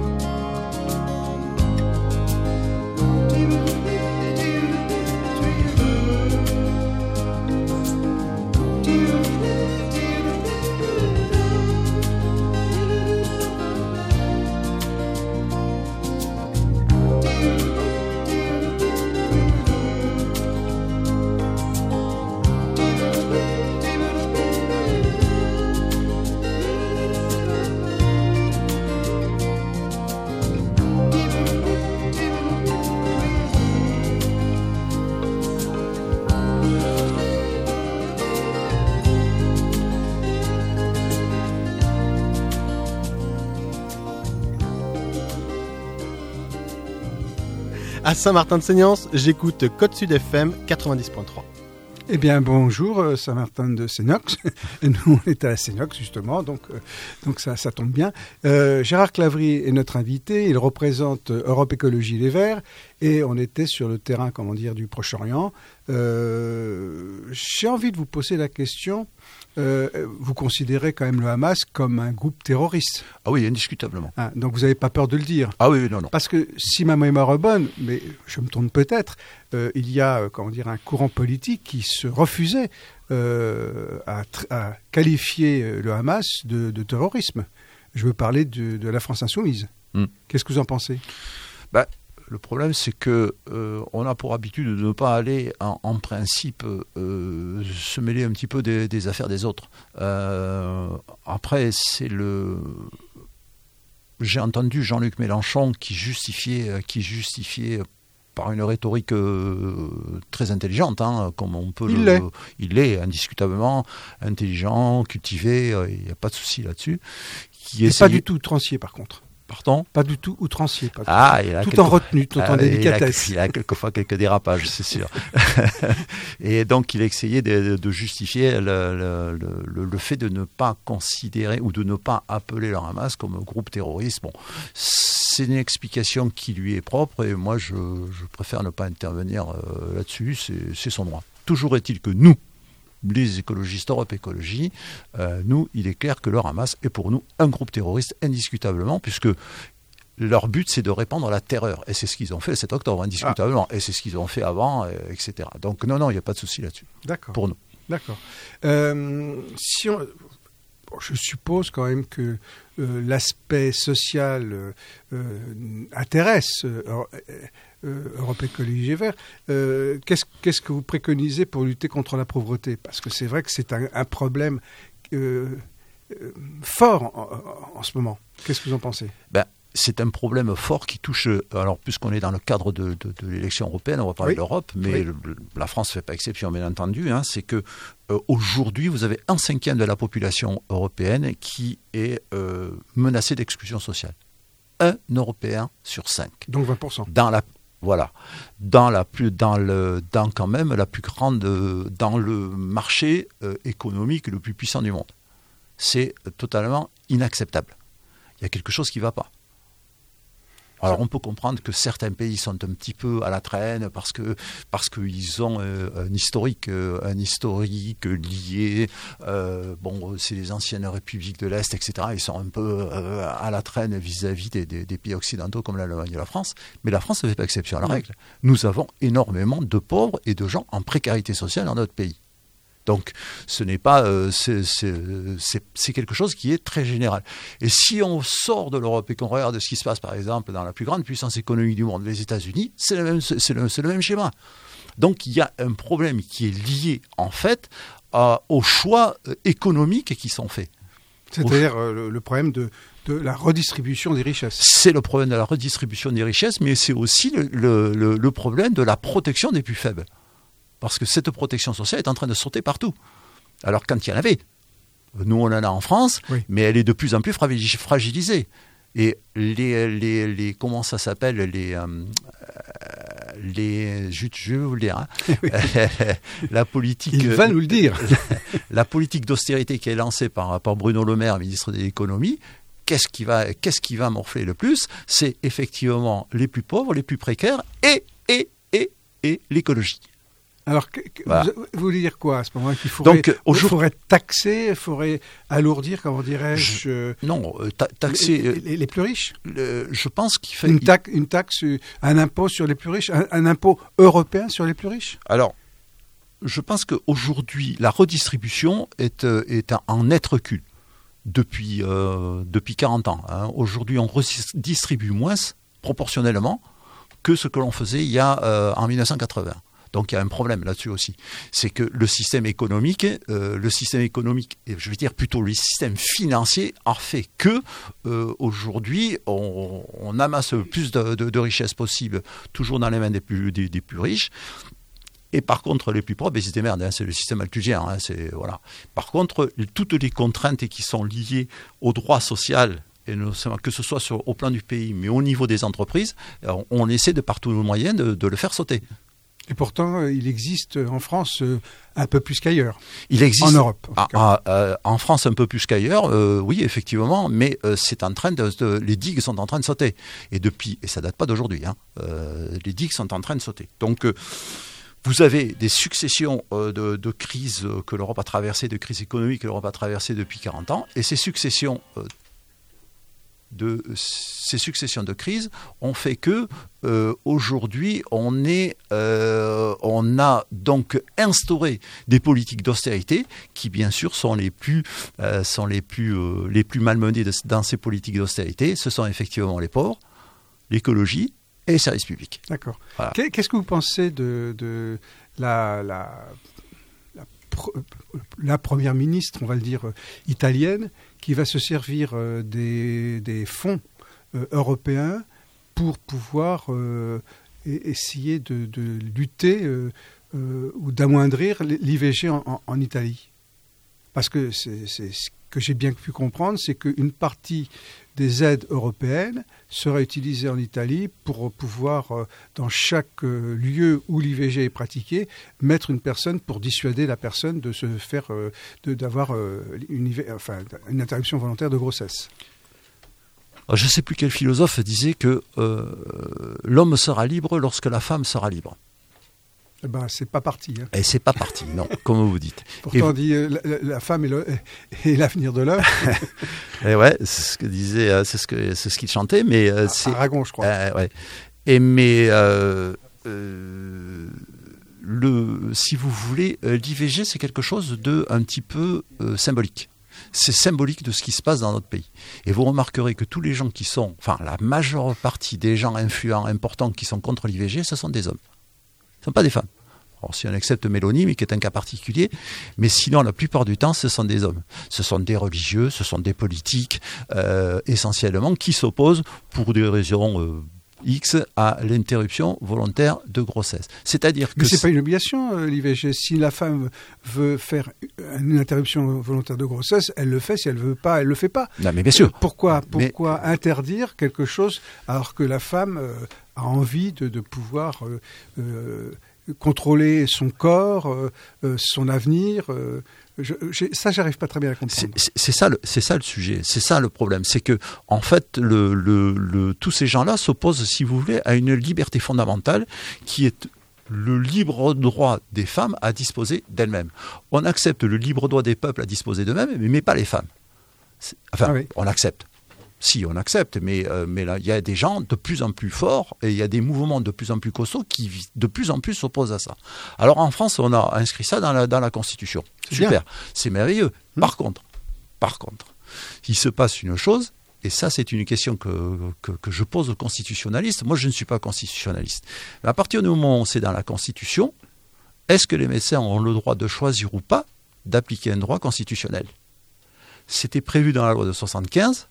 À Saint-Martin-de-Seignance, j'écoute Côte-Sud F M quatre-vingt-dix point trois. Eh bien, bonjour, Saint-Martin de Sénox. Et nous, on est à la Sénox, justement, donc, euh, donc ça, ça tombe bien. Euh, Gérard Clavry est notre invité. Il représente Europe Écologie Les Verts. Et on était sur le terrain, comment dire, du Proche-Orient. Euh, j'ai envie de vous poser la question. Euh, vous considérez quand même le Hamas comme un groupe terroriste? Ah oui, indiscutablement. Ah, donc vous n'avez pas peur de le dire? Ah oui, non, non. Parce que si ma mémoire est bonne, mais je me tourne peut-être, euh, il y a euh, comment dire, un courant politique qui se refusait euh, à, à qualifier le Hamas de, de terrorisme. Je veux parler de, de la France Insoumise. Mm. Qu'est-ce que vous en pensez? bah, Le problème, c'est que euh, on a pour habitude de ne pas aller, en, en principe, euh, se mêler un petit peu des, des affaires des autres. Euh, après, c'est le... J'ai entendu Jean-Luc Mélenchon qui justifiait, qui justifiait par une rhétorique euh, très intelligente, hein, comme on peut il le... L'est. Il l'est, indiscutablement, intelligent, cultivé, il euh, n'y a pas de souci là-dessus. Qui est pas du tout outrancier, par contre. Pardon ? Pas du tout outrancier. Pas ah, il a tout quelques... en retenue, tout ah, en délicatesse. Il a, il a quelquefois quelques dérapages, c'est sûr. Et donc, il a essayé de, de justifier le, le, le, le fait de ne pas considérer ou de ne pas appeler le Hamas comme un groupe terroriste. Bon, c'est une explication qui lui est propre et moi, je, je préfère ne pas intervenir euh, là-dessus. C'est, c'est son droit. Toujours est-il que nous, les écologistes Europe Écologie, euh, nous, il est clair que le Hamas est pour nous un groupe terroriste indiscutablement, puisque leur but, c'est de répandre la terreur. Et c'est ce qu'ils ont fait le sept octobre, indiscutablement. Ah. Et c'est ce qu'ils ont fait avant, et cetera. Donc non, non, il n'y a pas de souci là-dessus. D'accord. Pour nous. D'accord. Euh, si on... bon, je suppose quand même que euh, l'aspect social euh, euh, intéresse euh, euh, Europe Écologie Les Verts. Euh, qu'est-ce, qu'est-ce que vous préconisez pour lutter contre la pauvreté? Parce que c'est vrai que c'est un, un problème euh, euh, fort en, en, en ce moment. Qu'est-ce que vous en pensez? Ben, c'est un problème fort qui touche, alors puisqu'on est dans le cadre de, de, de l'élection européenne, on va parler oui. de l'Europe, mais oui. le, la France ne fait pas exception, bien entendu, hein, c'est que euh, aujourd'hui, vous avez un cinquième de la population européenne qui est euh, menacée d'exclusion sociale. Un Européen sur cinq. Donc vingt pour cent. Dans la Voilà, dans la plus, dans le, dans quand même la plus grande, dans le marché euh, économique le plus puissant du monde. C'est totalement inacceptable. Il y a quelque chose qui ne va pas. Alors on peut comprendre que certains pays sont un petit peu à la traîne parce que parce qu'ils ont euh, un historique euh, un historique lié. Euh, bon, c'est les anciennes républiques de l'Est, et cetera. Ils sont un peu euh, à la traîne vis-à-vis des, des, des pays occidentaux comme l'Allemagne et la France. Mais la France ne fait pas exception à la règle. Nous avons énormément de pauvres et de gens en précarité sociale dans notre pays. Donc, ce n'est pas, euh, c'est, c'est, c'est, c'est quelque chose qui est très général. Et si on sort de l'Europe et qu'on regarde ce qui se passe, par exemple, dans la plus grande puissance économique du monde, les États-Unis, c'est le même, c'est le, c'est le même schéma. Donc, il y a un problème qui est lié, en fait, à, aux choix économiques qui sont faits. C'est-à-dire euh, le, le problème de, de la redistribution des richesses. C'est le problème de la redistribution des richesses, mais c'est aussi le, le, le, le problème de la protection des plus faibles. Parce que cette protection sociale est en train de sauter partout. Alors quand il y en avait, nous on en a en France, oui. Mais elle est de plus en plus fragilisée. Et les, les, les comment ça s'appelle, les, euh, les, je, je vais vous le dire, hein, oui. la politique. Il va nous le dire. La politique d'austérité qui est lancée par, par Bruno Le Maire, ministre de l'économie. Qu'est-ce qui va, qu'est-ce qui va morfler le plus ? C'est effectivement les plus pauvres, les plus précaires et et et et l'écologie. Alors, que, que, voilà. vous, vous voulez dire quoi à ce moment-là ? Qu'il faudrait, Donc, il faudrait taxer, il faudrait alourdir, comment dirais-je je, Non, ta, taxer... Les, les, les plus riches le, Je pense qu'il fait... Une, taxe, une taxe, un impôt sur les plus riches, un, un impôt européen sur les plus riches ? Alors, je pense qu'aujourd'hui, la redistribution est, est en net recul depuis, euh, depuis quarante ans. Hein. Aujourd'hui, on redistribue moins, proportionnellement, que ce que l'on faisait il y a, euh, en dix-neuf cent quatre-vingts. Donc il y a un problème là-dessus aussi. C'est que le système économique, euh, le système économique, je vais dire plutôt le système financier, a fait que euh, aujourd'hui on, on amasse le plus de, de, de richesses possible, toujours dans les mains des plus, des, des plus riches. Et par contre, les plus pauvres, ben, ils se démerdent, hein, c'est le système malthusien. Hein, c'est, voilà. Par contre, toutes les contraintes qui sont liées au droit social, et que ce soit sur, au plan du pays, mais au niveau des entreprises, on, on essaie de par tous nos moyens de, de le faire sauter. Et pourtant, il existe en France un peu plus qu'ailleurs. Il existe en Europe. En, à, à, en France un peu plus qu'ailleurs, euh, oui, effectivement, mais euh, c'est en train de, de, les digues sont en train de sauter. Et depuis, et ça date pas d'aujourd'hui, hein, euh, les digues sont en train de sauter. Donc, euh, vous avez des successions euh, de, de crises que l'Europe a traversées, de crises économiques que l'Europe a traversées depuis quarante ans, et ces successions euh, de ces successions de crises ont fait que euh, aujourd'hui on est euh, on a donc instauré des politiques d'austérité qui bien sûr sont les plus euh, sont les plus euh, les plus malmenées de, dans ces politiques d'austérité. Ce sont effectivement les pauvres, l'écologie et les services publics. D'accord. Voilà. Qu'est-ce que vous pensez de, de la, la, la, la première ministre, on va le dire, italienne, qui va se servir euh, des, des fonds euh, européens pour pouvoir euh, essayer de, de lutter euh, euh, ou d'amoindrir l'I V G en, en, en Italie. Parce que c'est, c'est, ce que j'ai bien pu comprendre, c'est qu'une partie des aides européennes sera utilisée en Italie pour pouvoir, euh, dans chaque euh, lieu où l'I V G est pratiqué, mettre une personne pour dissuader la personne de se faire, euh, de, d'avoir euh, une, enfin, une interruption volontaire de grossesse. Je ne sais plus quel philosophe disait que euh, l'homme sera libre lorsque la femme sera libre. Eh ben, c'est pas parti. Hein. Et c'est pas parti, non, comme vous dites. Pourtant, et on dit euh, la, la femme est, le, est l'avenir de l'homme. Et ouais, c'est ce que disait, c'est ce que c'est ce qu'il chantait, mais euh, c'est Aragon, je crois. Euh, ouais. Et mais euh, euh, le, si vous voulez, l'I V G, c'est quelque chose de un petit peu euh, symbolique. C'est symbolique de ce qui se passe dans notre pays. Et vous remarquerez que tous les gens qui sont, enfin, la majeure partie des gens influents, importants, qui sont contre l'I V G, ce sont des hommes. Ce ne sont pas des femmes. Alors, si on accepte Mélanie, mais qui est un cas particulier, mais sinon, la plupart du temps, ce sont des hommes. Ce sont des religieux, ce sont des politiques, euh, essentiellement, qui s'opposent pour des raisons euh, X à l'interruption volontaire de grossesse. C'est-à-dire que... Mais c'est, c'est pas une obligation, euh, l'I V G. Si la femme veut faire une interruption volontaire de grossesse, elle le fait. Si elle veut pas, elle le fait pas. Non, mais bien sûr. Pourquoi, pourquoi mais... interdire quelque chose alors que la femme euh, a envie de, de pouvoir euh, euh, contrôler son corps, euh, euh, son avenir euh, Je, je, ça, j'arrive pas très bien à comprendre. C'est, c'est, ça, le, c'est ça le sujet, c'est ça le problème. C'est que, en fait, le, le, le, tous ces gens-là s'opposent, si vous voulez, à une liberté fondamentale qui est le libre droit des femmes à disposer d'elles-mêmes. On accepte le libre droit des peuples à disposer d'eux-mêmes, mais pas les femmes. C'est, enfin, ah oui. on l'accepte. Si, on accepte, mais, euh, mais là, il y a des gens de plus en plus forts et il y a des mouvements de plus en plus costauds qui, de plus en plus, s'opposent à ça. Alors, en France, on a inscrit ça dans la, dans la Constitution. C'est Super, bien. C'est merveilleux. Mmh. Par contre, par contre, il se passe une chose, et ça, c'est une question que, que, que je pose aux constitutionnalistes. Moi, je ne suis pas constitutionnaliste. Mais à partir du moment où c'est dans la Constitution, est-ce que les médecins ont le droit de choisir ou pas d'appliquer un droit constitutionnel ? C'était prévu dans la loi de soixante-quinze.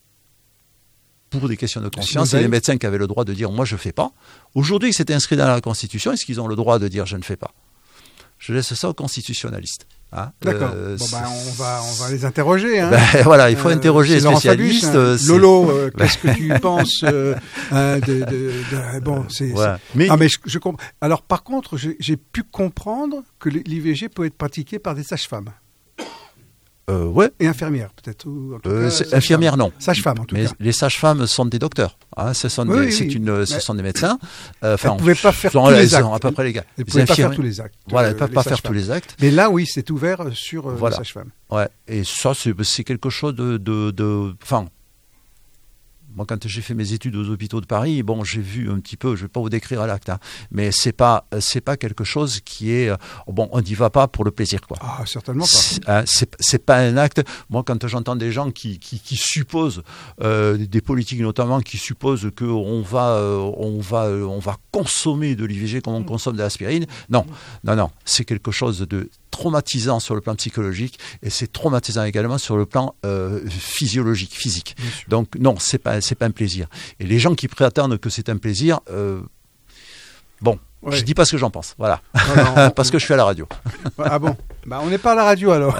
Pour des questions de conscience, c'est les médecins qui avaient le droit de dire « moi je ne fais pas ». Aujourd'hui, c'est inscrit dans la Constitution, est-ce qu'ils ont le droit de dire « je ne fais pas ». Je laisse ça aux constitutionnalistes. Hein. D'accord. Euh, bon, ben, on, va, on va les interroger. Hein. Ben, voilà, il faut euh, interroger les spécialistes. Fabius, hein. Lolo, euh, qu'est-ce que tu penses euh, euh, de, de, de, bon, c'est, voilà. c'est... Mais... Ah, mais je, je comprends. Alors, par contre, j'ai, j'ai pu comprendre que l'I V G peut être pratiqué par des sages-femmes. Euh, ouais. Et infirmières, peut-être. Ou en tout euh, cas, infirmières, non. Sages-femmes, en tout mais cas. Les sages-femmes sont des docteurs. Hein, ce sont, oui, des, c'est oui, une, oui. ce sont des médecins. Euh, elles ne pouvaient pas faire tous les actes. À peu près les gars. Elles ne pouvaient pas faire tous les actes. Voilà, elles ne peuvent pas faire tous les actes. Mais là, oui, c'est ouvert sur euh, voilà. les sages-femmes. Ouais. Et ça, c'est, c'est quelque chose de... de, de enfin, moi, quand j'ai fait mes études aux hôpitaux de Paris, bon, j'ai vu un petit peu, je ne vais pas vous décrire à l'acte, hein, mais ce n'est pas, c'est pas quelque chose qui est... Bon, on n'y va pas pour le plaisir, quoi. Ah, certainement pas. C'est, hein, c'est, c'est pas un acte... Moi, quand j'entends des gens qui, qui, qui supposent, euh, des politiques notamment, qui supposent qu'on va, euh, on va, euh, on va consommer de l'I V G comme on consomme de l'aspirine, non, non, non, c'est quelque chose de traumatisant sur le plan psychologique et c'est traumatisant également sur le plan euh, physiologique, physique. Donc non, c'est pas c'est pas un plaisir. Et les gens qui prétendent que c'est un plaisir, euh, bon, ouais. Je dis pas ce que j'en pense, voilà, non, non, on, parce que je suis à la radio. Ah bon, bah on n'est pas à la radio alors.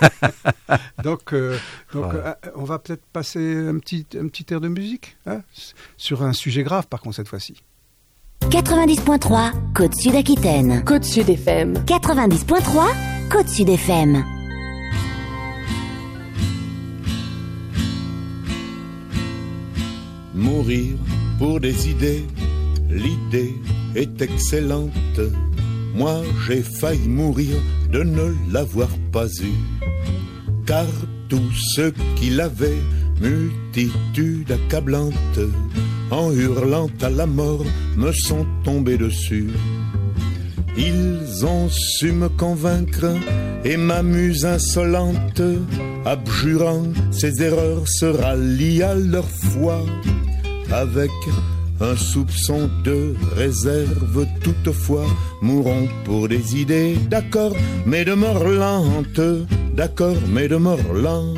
donc euh, donc voilà. euh, on va peut-être passer un petit un petit air de musique, hein, sur un sujet grave par contre cette fois-ci. quatre-vingt-dix point trois, Côte Sud-Aquitaine. Côte Sud F M. quatre-vingt-dix point trois, Côte Sud F M. Mourir pour des idées, l'idée est excellente. Moi j'ai failli mourir de ne l'avoir pas eu. Car tous ceux qui l'avaient, multitude accablante, en hurlant à la mort, me sont tombés dessus. Ils ont su me convaincre et ma muse insolente, abjurant ses erreurs, se rallie à leur foi, avec un soupçon de réserve toutefois. Mourons pour des idées, d'accord, mais de mort lente, d'accord, mais de mort lente.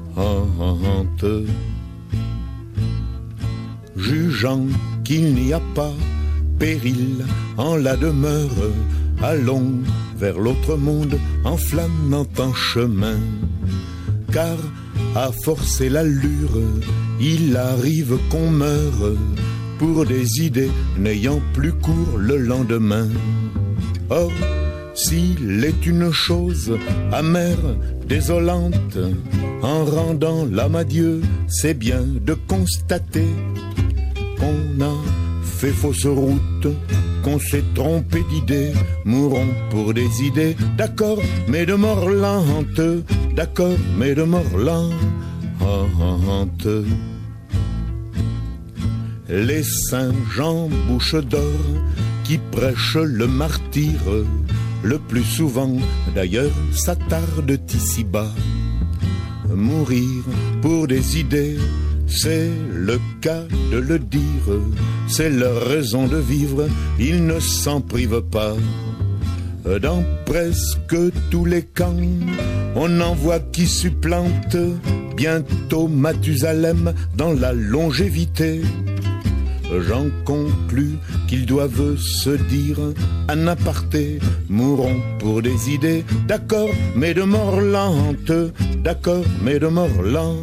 Jugeant qu'il n'y a pas péril en la demeure, allons vers l'autre monde en flânant en chemin. Car à forcer l'allure, il arrive qu'on meure pour des idées n'ayant plus cours le lendemain. Or, s'il est une chose amère, désolante, en rendant l'âme à Dieu, c'est bien de constater qu'on a fait fausse route, qu'on s'est trompé d'idée. Mourons pour des idées, d'accord, mais de mort lente, d'accord, mais de mort lente. Les saints Jean bouche d'or qui prêchent le martyre, le plus souvent d'ailleurs s'attardent ici-bas. Mourir pour des idées, c'est le cas de le dire, c'est leur raison de vivre, ils ne s'en privent pas. Dans presque tous les camps, on en voit qui supplante bientôt Mathusalem dans la longévité. j'en conclus qu'ils doivent se dire en aparté, mourons pour des idées, d'accord, mais de mort lente, d'accord, mais de mort lente.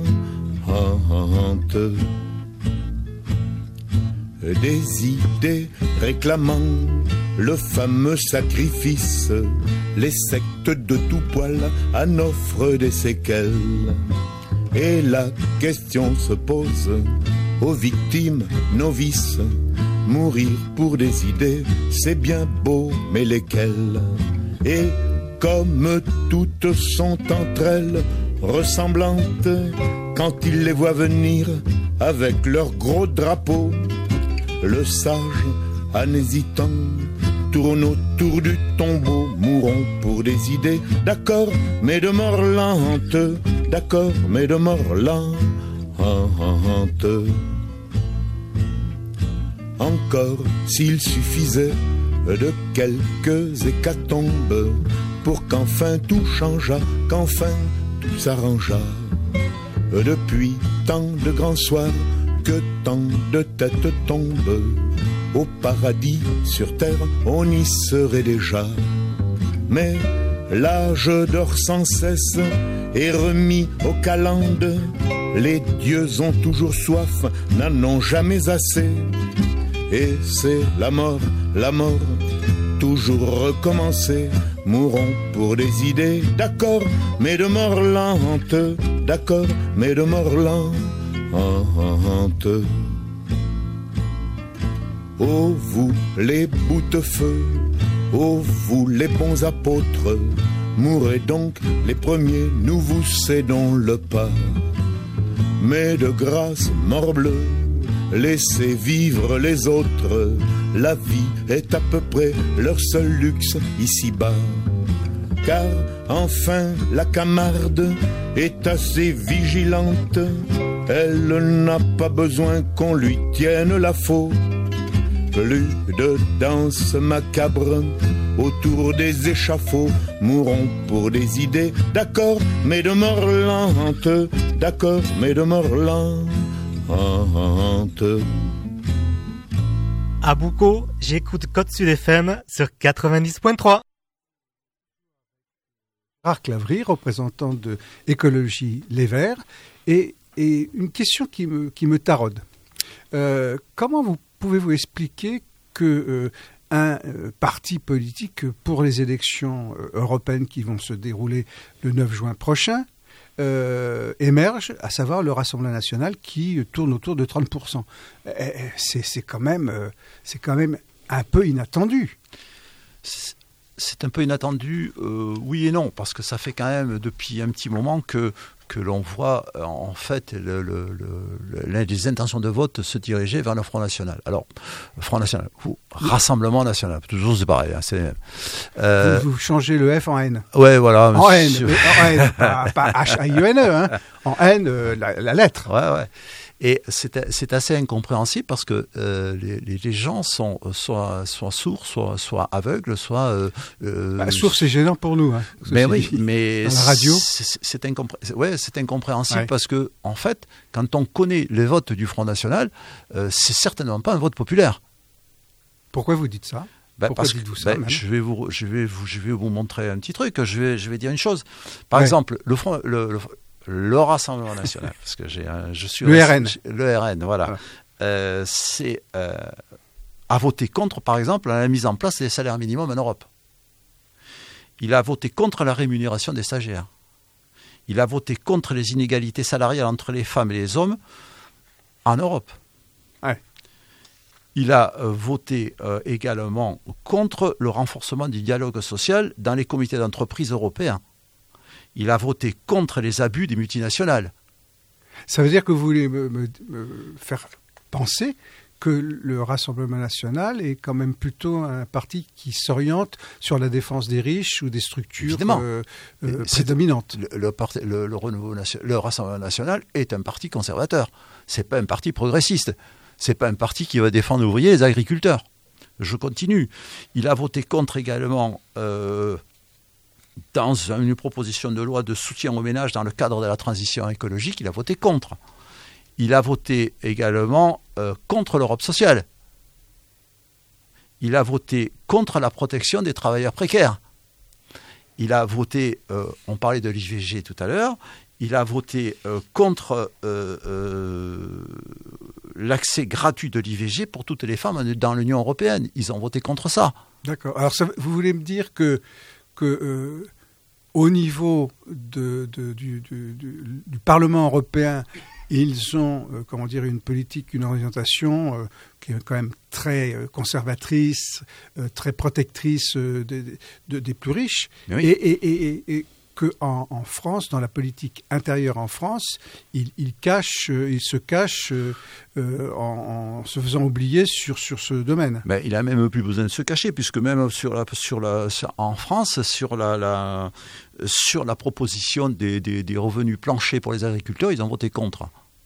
Des idées réclamant le fameux sacrifice, les sectes de tout poil en offrent des séquelles. Et la question se pose aux victimes novices, mourir pour des idées, c'est bien beau, mais lesquelles? Et comme toutes sont entre elles ressemblantes, quand ils les voient venir avec leur gros drapeau, le sage, en hésitant, tourne autour du tombeau. Mourons pour des idées, d'accord, mais de mort lente, d'accord, mais de mort lente. Encore s'il suffisait de quelques hécatombes pour qu'enfin tout changeât, qu'enfin tout s'arrangea. Depuis tant de grands soirs, que tant de têtes tombent, au paradis sur terre on y serait déjà. Mais l'âge dort sans cesse et remis aux calendes, les dieux ont toujours soif, n'en ont jamais assez. Et c'est la mort, la mort, toujours recommencer. Mourons pour des idées, d'accord, mais de mort lente, d'accord, mais de mort lente. Oh vous les boutefeux, oh vous les bons apôtres, mourrez donc les premiers, nous vous cédons le pas. Mais de grâce, morbleu, laissez vivre les autres, la vie est à peu près leur seul luxe ici-bas. Car enfin la Camarde est assez vigilante, elle n'a pas besoin qu'on lui tienne la faute. Plus de danse macabre autour des échafauds, mourons pour des idées, d'accord, mais de mort lente, d'accord, mais de mort lente. À Boucau, j'écoute Côte Sud F M sur quatre-vingt-dix point trois. Gérard Clavry, représentant de Écologie Les Verts, et, et une question qui me, qui me taraude. Euh, comment vous pouvez-vous expliquer que euh, un euh, parti politique pour les élections euh, européennes qui vont se dérouler le neuf juin prochain euh, émerge, à savoir le Rassemblement national qui euh, tourne autour de trente pour cent. Et, c'est, c'est, quand même, euh, c'est quand même un peu inattendu. C'est... C'est un peu inattendu, euh, oui et non, parce que ça fait quand même depuis un petit moment que, que l'on voit en fait le, le, le, les intentions de vote se diriger vers le Front National. Alors, Front National, ou Rassemblement National, toujours c'est pareil. Hein, c'est, euh, vous, vous changez le F en N. Ouais, voilà. En N, en N, pas, pas H A I E N E, hein, en N, euh, la, la lettre. Ouais, ouais. Et c'est, c'est assez incompréhensible parce que euh, les, les gens sont soit, soit sourds, soit, soit aveugles, soit... Euh, bah, sourds, c'est gênant pour nous. Hein, mais oui, mais dans la radio. C'est, c'est, incompré- ouais, c'est incompréhensible ouais. Parce que, en fait, quand on connaît les votes du Front National, euh, c'est certainement pas un vote populaire. Pourquoi vous dites ça? Ben, Pourquoi parce dites-vous ça ben, je, vais vous, je, vais vous, je vais vous montrer un petit truc. Je vais, je vais dire une chose. Par ouais. exemple, le Front... Le, le, Le Rassemblement National, parce que j'ai, je suis le R N, le R N, voilà, voilà. Euh, c'est euh, a voté contre, par exemple, la mise en place des salaires minimums en Europe. Il a voté contre la rémunération des stagiaires. Il a voté contre les inégalités salariales entre les femmes et les hommes en Europe. Ouais. Il a euh, voté euh, également contre le renforcement du dialogue social dans les comités d'entreprise européens. Il a voté contre les abus des multinationales. Ça veut dire que vous voulez me, me, me faire penser que le Rassemblement national est quand même plutôt un parti qui s'oriente sur la défense des riches ou des structures euh, euh, prédominantes. Le, le, le, le, renouveau, le Rassemblement national est un parti conservateur. Ce n'est pas un parti progressiste. Ce n'est pas un parti qui va défendre l'ouvrier et les agriculteurs. Je continue. Il a voté contre également... Euh, dans une proposition de loi de soutien aux ménages dans le cadre de la transition écologique, il a voté contre. il a voté également euh, contre l'Europe sociale. Il a voté contre la protection des travailleurs précaires. Il a voté, euh, on parlait de l'I V G tout à l'heure, il a voté euh, contre euh, euh, l'accès gratuit de l'I V G pour toutes les femmes dans l'Union européenne. Ils ont voté contre ça. D'accord. Alors, ça, vous voulez me dire que, que euh, au niveau de, de, du, du, du, du Parlement européen, ils ont, euh, comment dire, une politique, une orientation euh, qui est quand même très euh, conservatrice, euh, très protectrice euh, des, de, des plus riches, oui. et, et, et, et qu'en en France, dans la politique intérieure en France, ils il cache, euh, il se cache euh, euh, en, en se faisant oublier sur, sur ce domaine. Ben, il n'a même plus besoin de se cacher, puisque même sur la, sur la, sur, en France, sur la, la, sur la proposition des, des, des revenus planchers pour les agriculteurs, ils ont voté contre.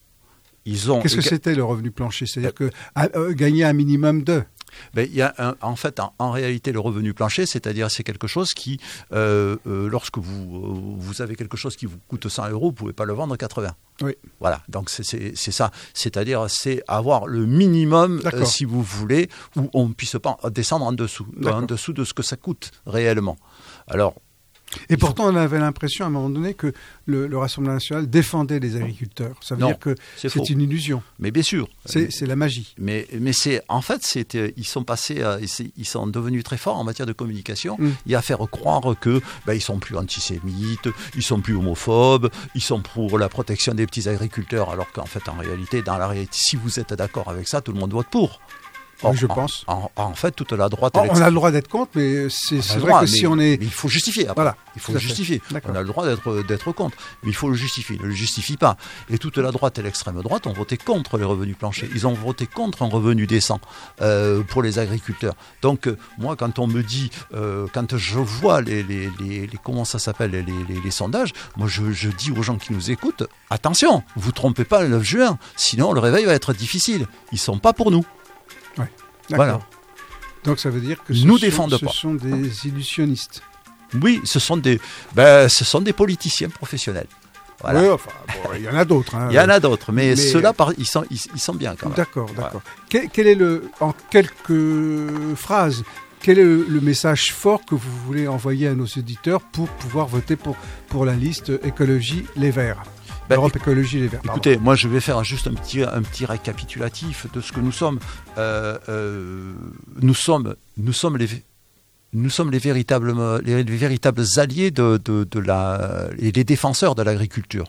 Ils ont... Qu'est-ce que c'était le revenu plancher ? C'est-à-dire que à, euh, gagner un minimum de... Ben, il y a un, en fait, en, en réalité, le revenu plancher, c'est-à-dire c'est quelque chose qui, euh, euh, lorsque vous, euh, vous avez quelque chose qui vous coûte cent euros, vous ne pouvez pas le vendre quatre-vingts. Oui. Voilà, donc c'est, c'est, c'est ça. C'est-à-dire c'est avoir le minimum, euh, si vous voulez, où on ne puisse pas descendre en dessous, en dessous de ce que ça coûte réellement. Alors, Et pourtant, on avait l'impression à un moment donné que le, le Rassemblement national défendait les agriculteurs. Ça veut non, dire que c'est, c'est une illusion. Mais bien sûr. C'est, c'est la magie. Mais, mais c'est, en fait, c'est, ils sont passés, à, ils sont devenus très forts en matière de communication mm. et à faire croire que ben, ils sont plus antisémites, ils sont plus homophobes, ils sont pour la protection des petits agriculteurs, alors qu'en fait, en réalité, dans la réalité, si vous êtes d'accord avec ça, tout le monde vote pour. Or, oui, je pense. En, en, en fait, toute la droite... Oh, on a le droit d'être contre, mais c'est, c'est vrai droit, que si on est... Mais il faut justifier. Après. Voilà. Il faut le justifier. On a le droit d'être, d'être contre, mais il faut le justifier. Il ne le justifie pas. Et toute la droite et l'extrême droite ont voté contre les revenus planchers. Ils ont voté contre un revenu décent euh, pour les agriculteurs. Donc, euh, moi, quand on me dit... Euh, quand je vois les, les, les, les... Comment ça s'appelle les, les, les sondages, moi, je, je dis aux gens qui nous écoutent, attention, vous ne trompez pas le neuf juin, sinon le réveil va être difficile. Ils ne sont pas pour nous. Ouais. D'accord. Voilà. Donc ça veut dire que ce, nous sont, ce pas. sont des illusionnistes. Oui, ce sont des, ben, ce sont des politiciens professionnels. Voilà. Oui, enfin, bon, il y en a d'autres. Hein. Il y en a d'autres, mais, mais... ceux-là, ils sont, ils, ils sont bien quand même. D'accord, d'accord. Voilà. Quel, quel est le, en quelques phrases, quel est le, le message fort que vous voulez envoyer à nos auditeurs pour pouvoir voter pour, pour la liste Écologie Les Verts ? Ben, Europe Écologie Les Verts. Écoutez, pardon. Moi je vais faire juste un petit, un petit récapitulatif de ce que nous sommes. Euh, euh, nous sommes, nous sommes les, nous sommes les véritables, les, les véritables alliés de, de, de la, et les défenseurs de l'agriculture.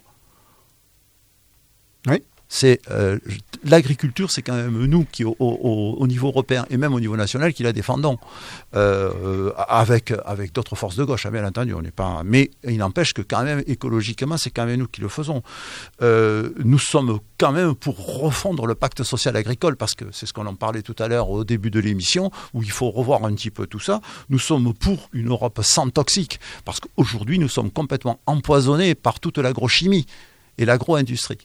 Oui. C'est euh, l'agriculture, c'est quand même nous qui, au, au, au niveau européen et même au niveau national, qui la défendons, euh, avec avec d'autres forces de gauche, bien entendu. On n'est pas, mais il n'empêche que quand même écologiquement, c'est quand même nous qui le faisons. Euh, nous sommes quand même pour refondre le pacte social agricole, parce que c'est ce qu'on en parlait tout à l'heure au début de l'émission, où il faut revoir un petit peu tout ça. Nous sommes pour une Europe sans toxiques, parce qu'aujourd'hui nous sommes complètement empoisonnés par toute l'agrochimie et l'agro-industrie.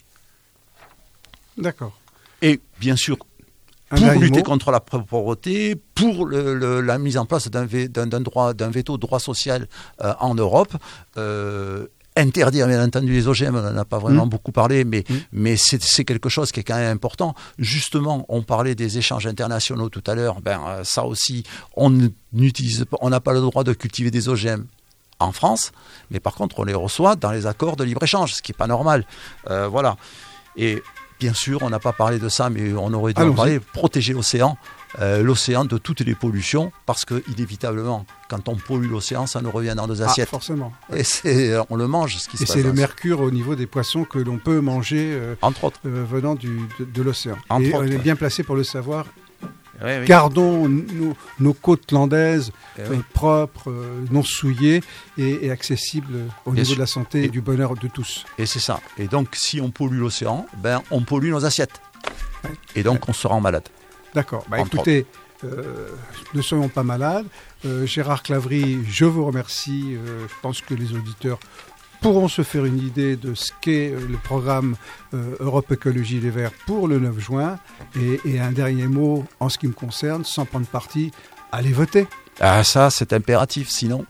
D'accord. Et bien sûr, un pour lutter mot. contre la pauvreté, pour le, le, la mise en place d'un, d'un, d'un, droit, d'un veto droit social euh, en Europe, euh, interdire bien entendu les O G M, on n'en a pas vraiment mmh. beaucoup parlé, mais, mmh. mais c'est, c'est quelque chose qui est quand même important. Justement, on parlait des échanges internationaux tout à l'heure, ben, ça aussi, on n'utilise pas, on n'a pas le droit de cultiver des O G M en France, mais par contre on les reçoit dans les accords de libre-échange, ce qui n'est pas normal. Euh, voilà. Et bien sûr, on n'a pas parlé de ça, mais on aurait dû Allons-y. en parler. Protéger l'océan, euh, l'océan de toutes les pollutions, parce que inévitablement, quand on pollue l'océan, ça nous revient dans nos assiettes. Ah, forcément. Et c'est, on le mange, ce qui se Et passe. Et c'est le mercure au niveau des poissons que l'on peut manger, euh, entre autres, euh, venant du, de, de l'océan. Entre Et autres, on est ouais. bien placé pour le savoir. Oui, oui. Gardons nos, nos côtes landaises oui. euh, propres, euh, non souillées et, et accessibles au Bien niveau sûr. de la santé et, et du bonheur de tous. Et c'est ça. Et donc, si on pollue l'océan, ben, on pollue nos assiettes. Ouais. Et donc, ouais. on se rend malade. D'accord. Bah, écoutez, euh, ne soyons pas malades. Euh, Gérard Claverie, je vous remercie. Euh, je pense que les auditeurs pourront se faire une idée de ce qu'est le programme euh, Europe Écologie Les Verts pour le neuf juin. Et, et un dernier mot en ce qui me concerne, sans prendre parti, allez voter. Ah, ça, c'est impératif, sinon...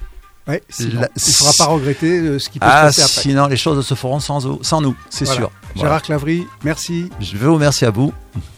Ouais, sinon, La... il ne faudra pas regretter euh, ce qui peut ah, se passer après. Sinon, les choses se feront sans, sans nous, c'est voilà. sûr. Gérard Clavry, merci. Je vous remercie à vous.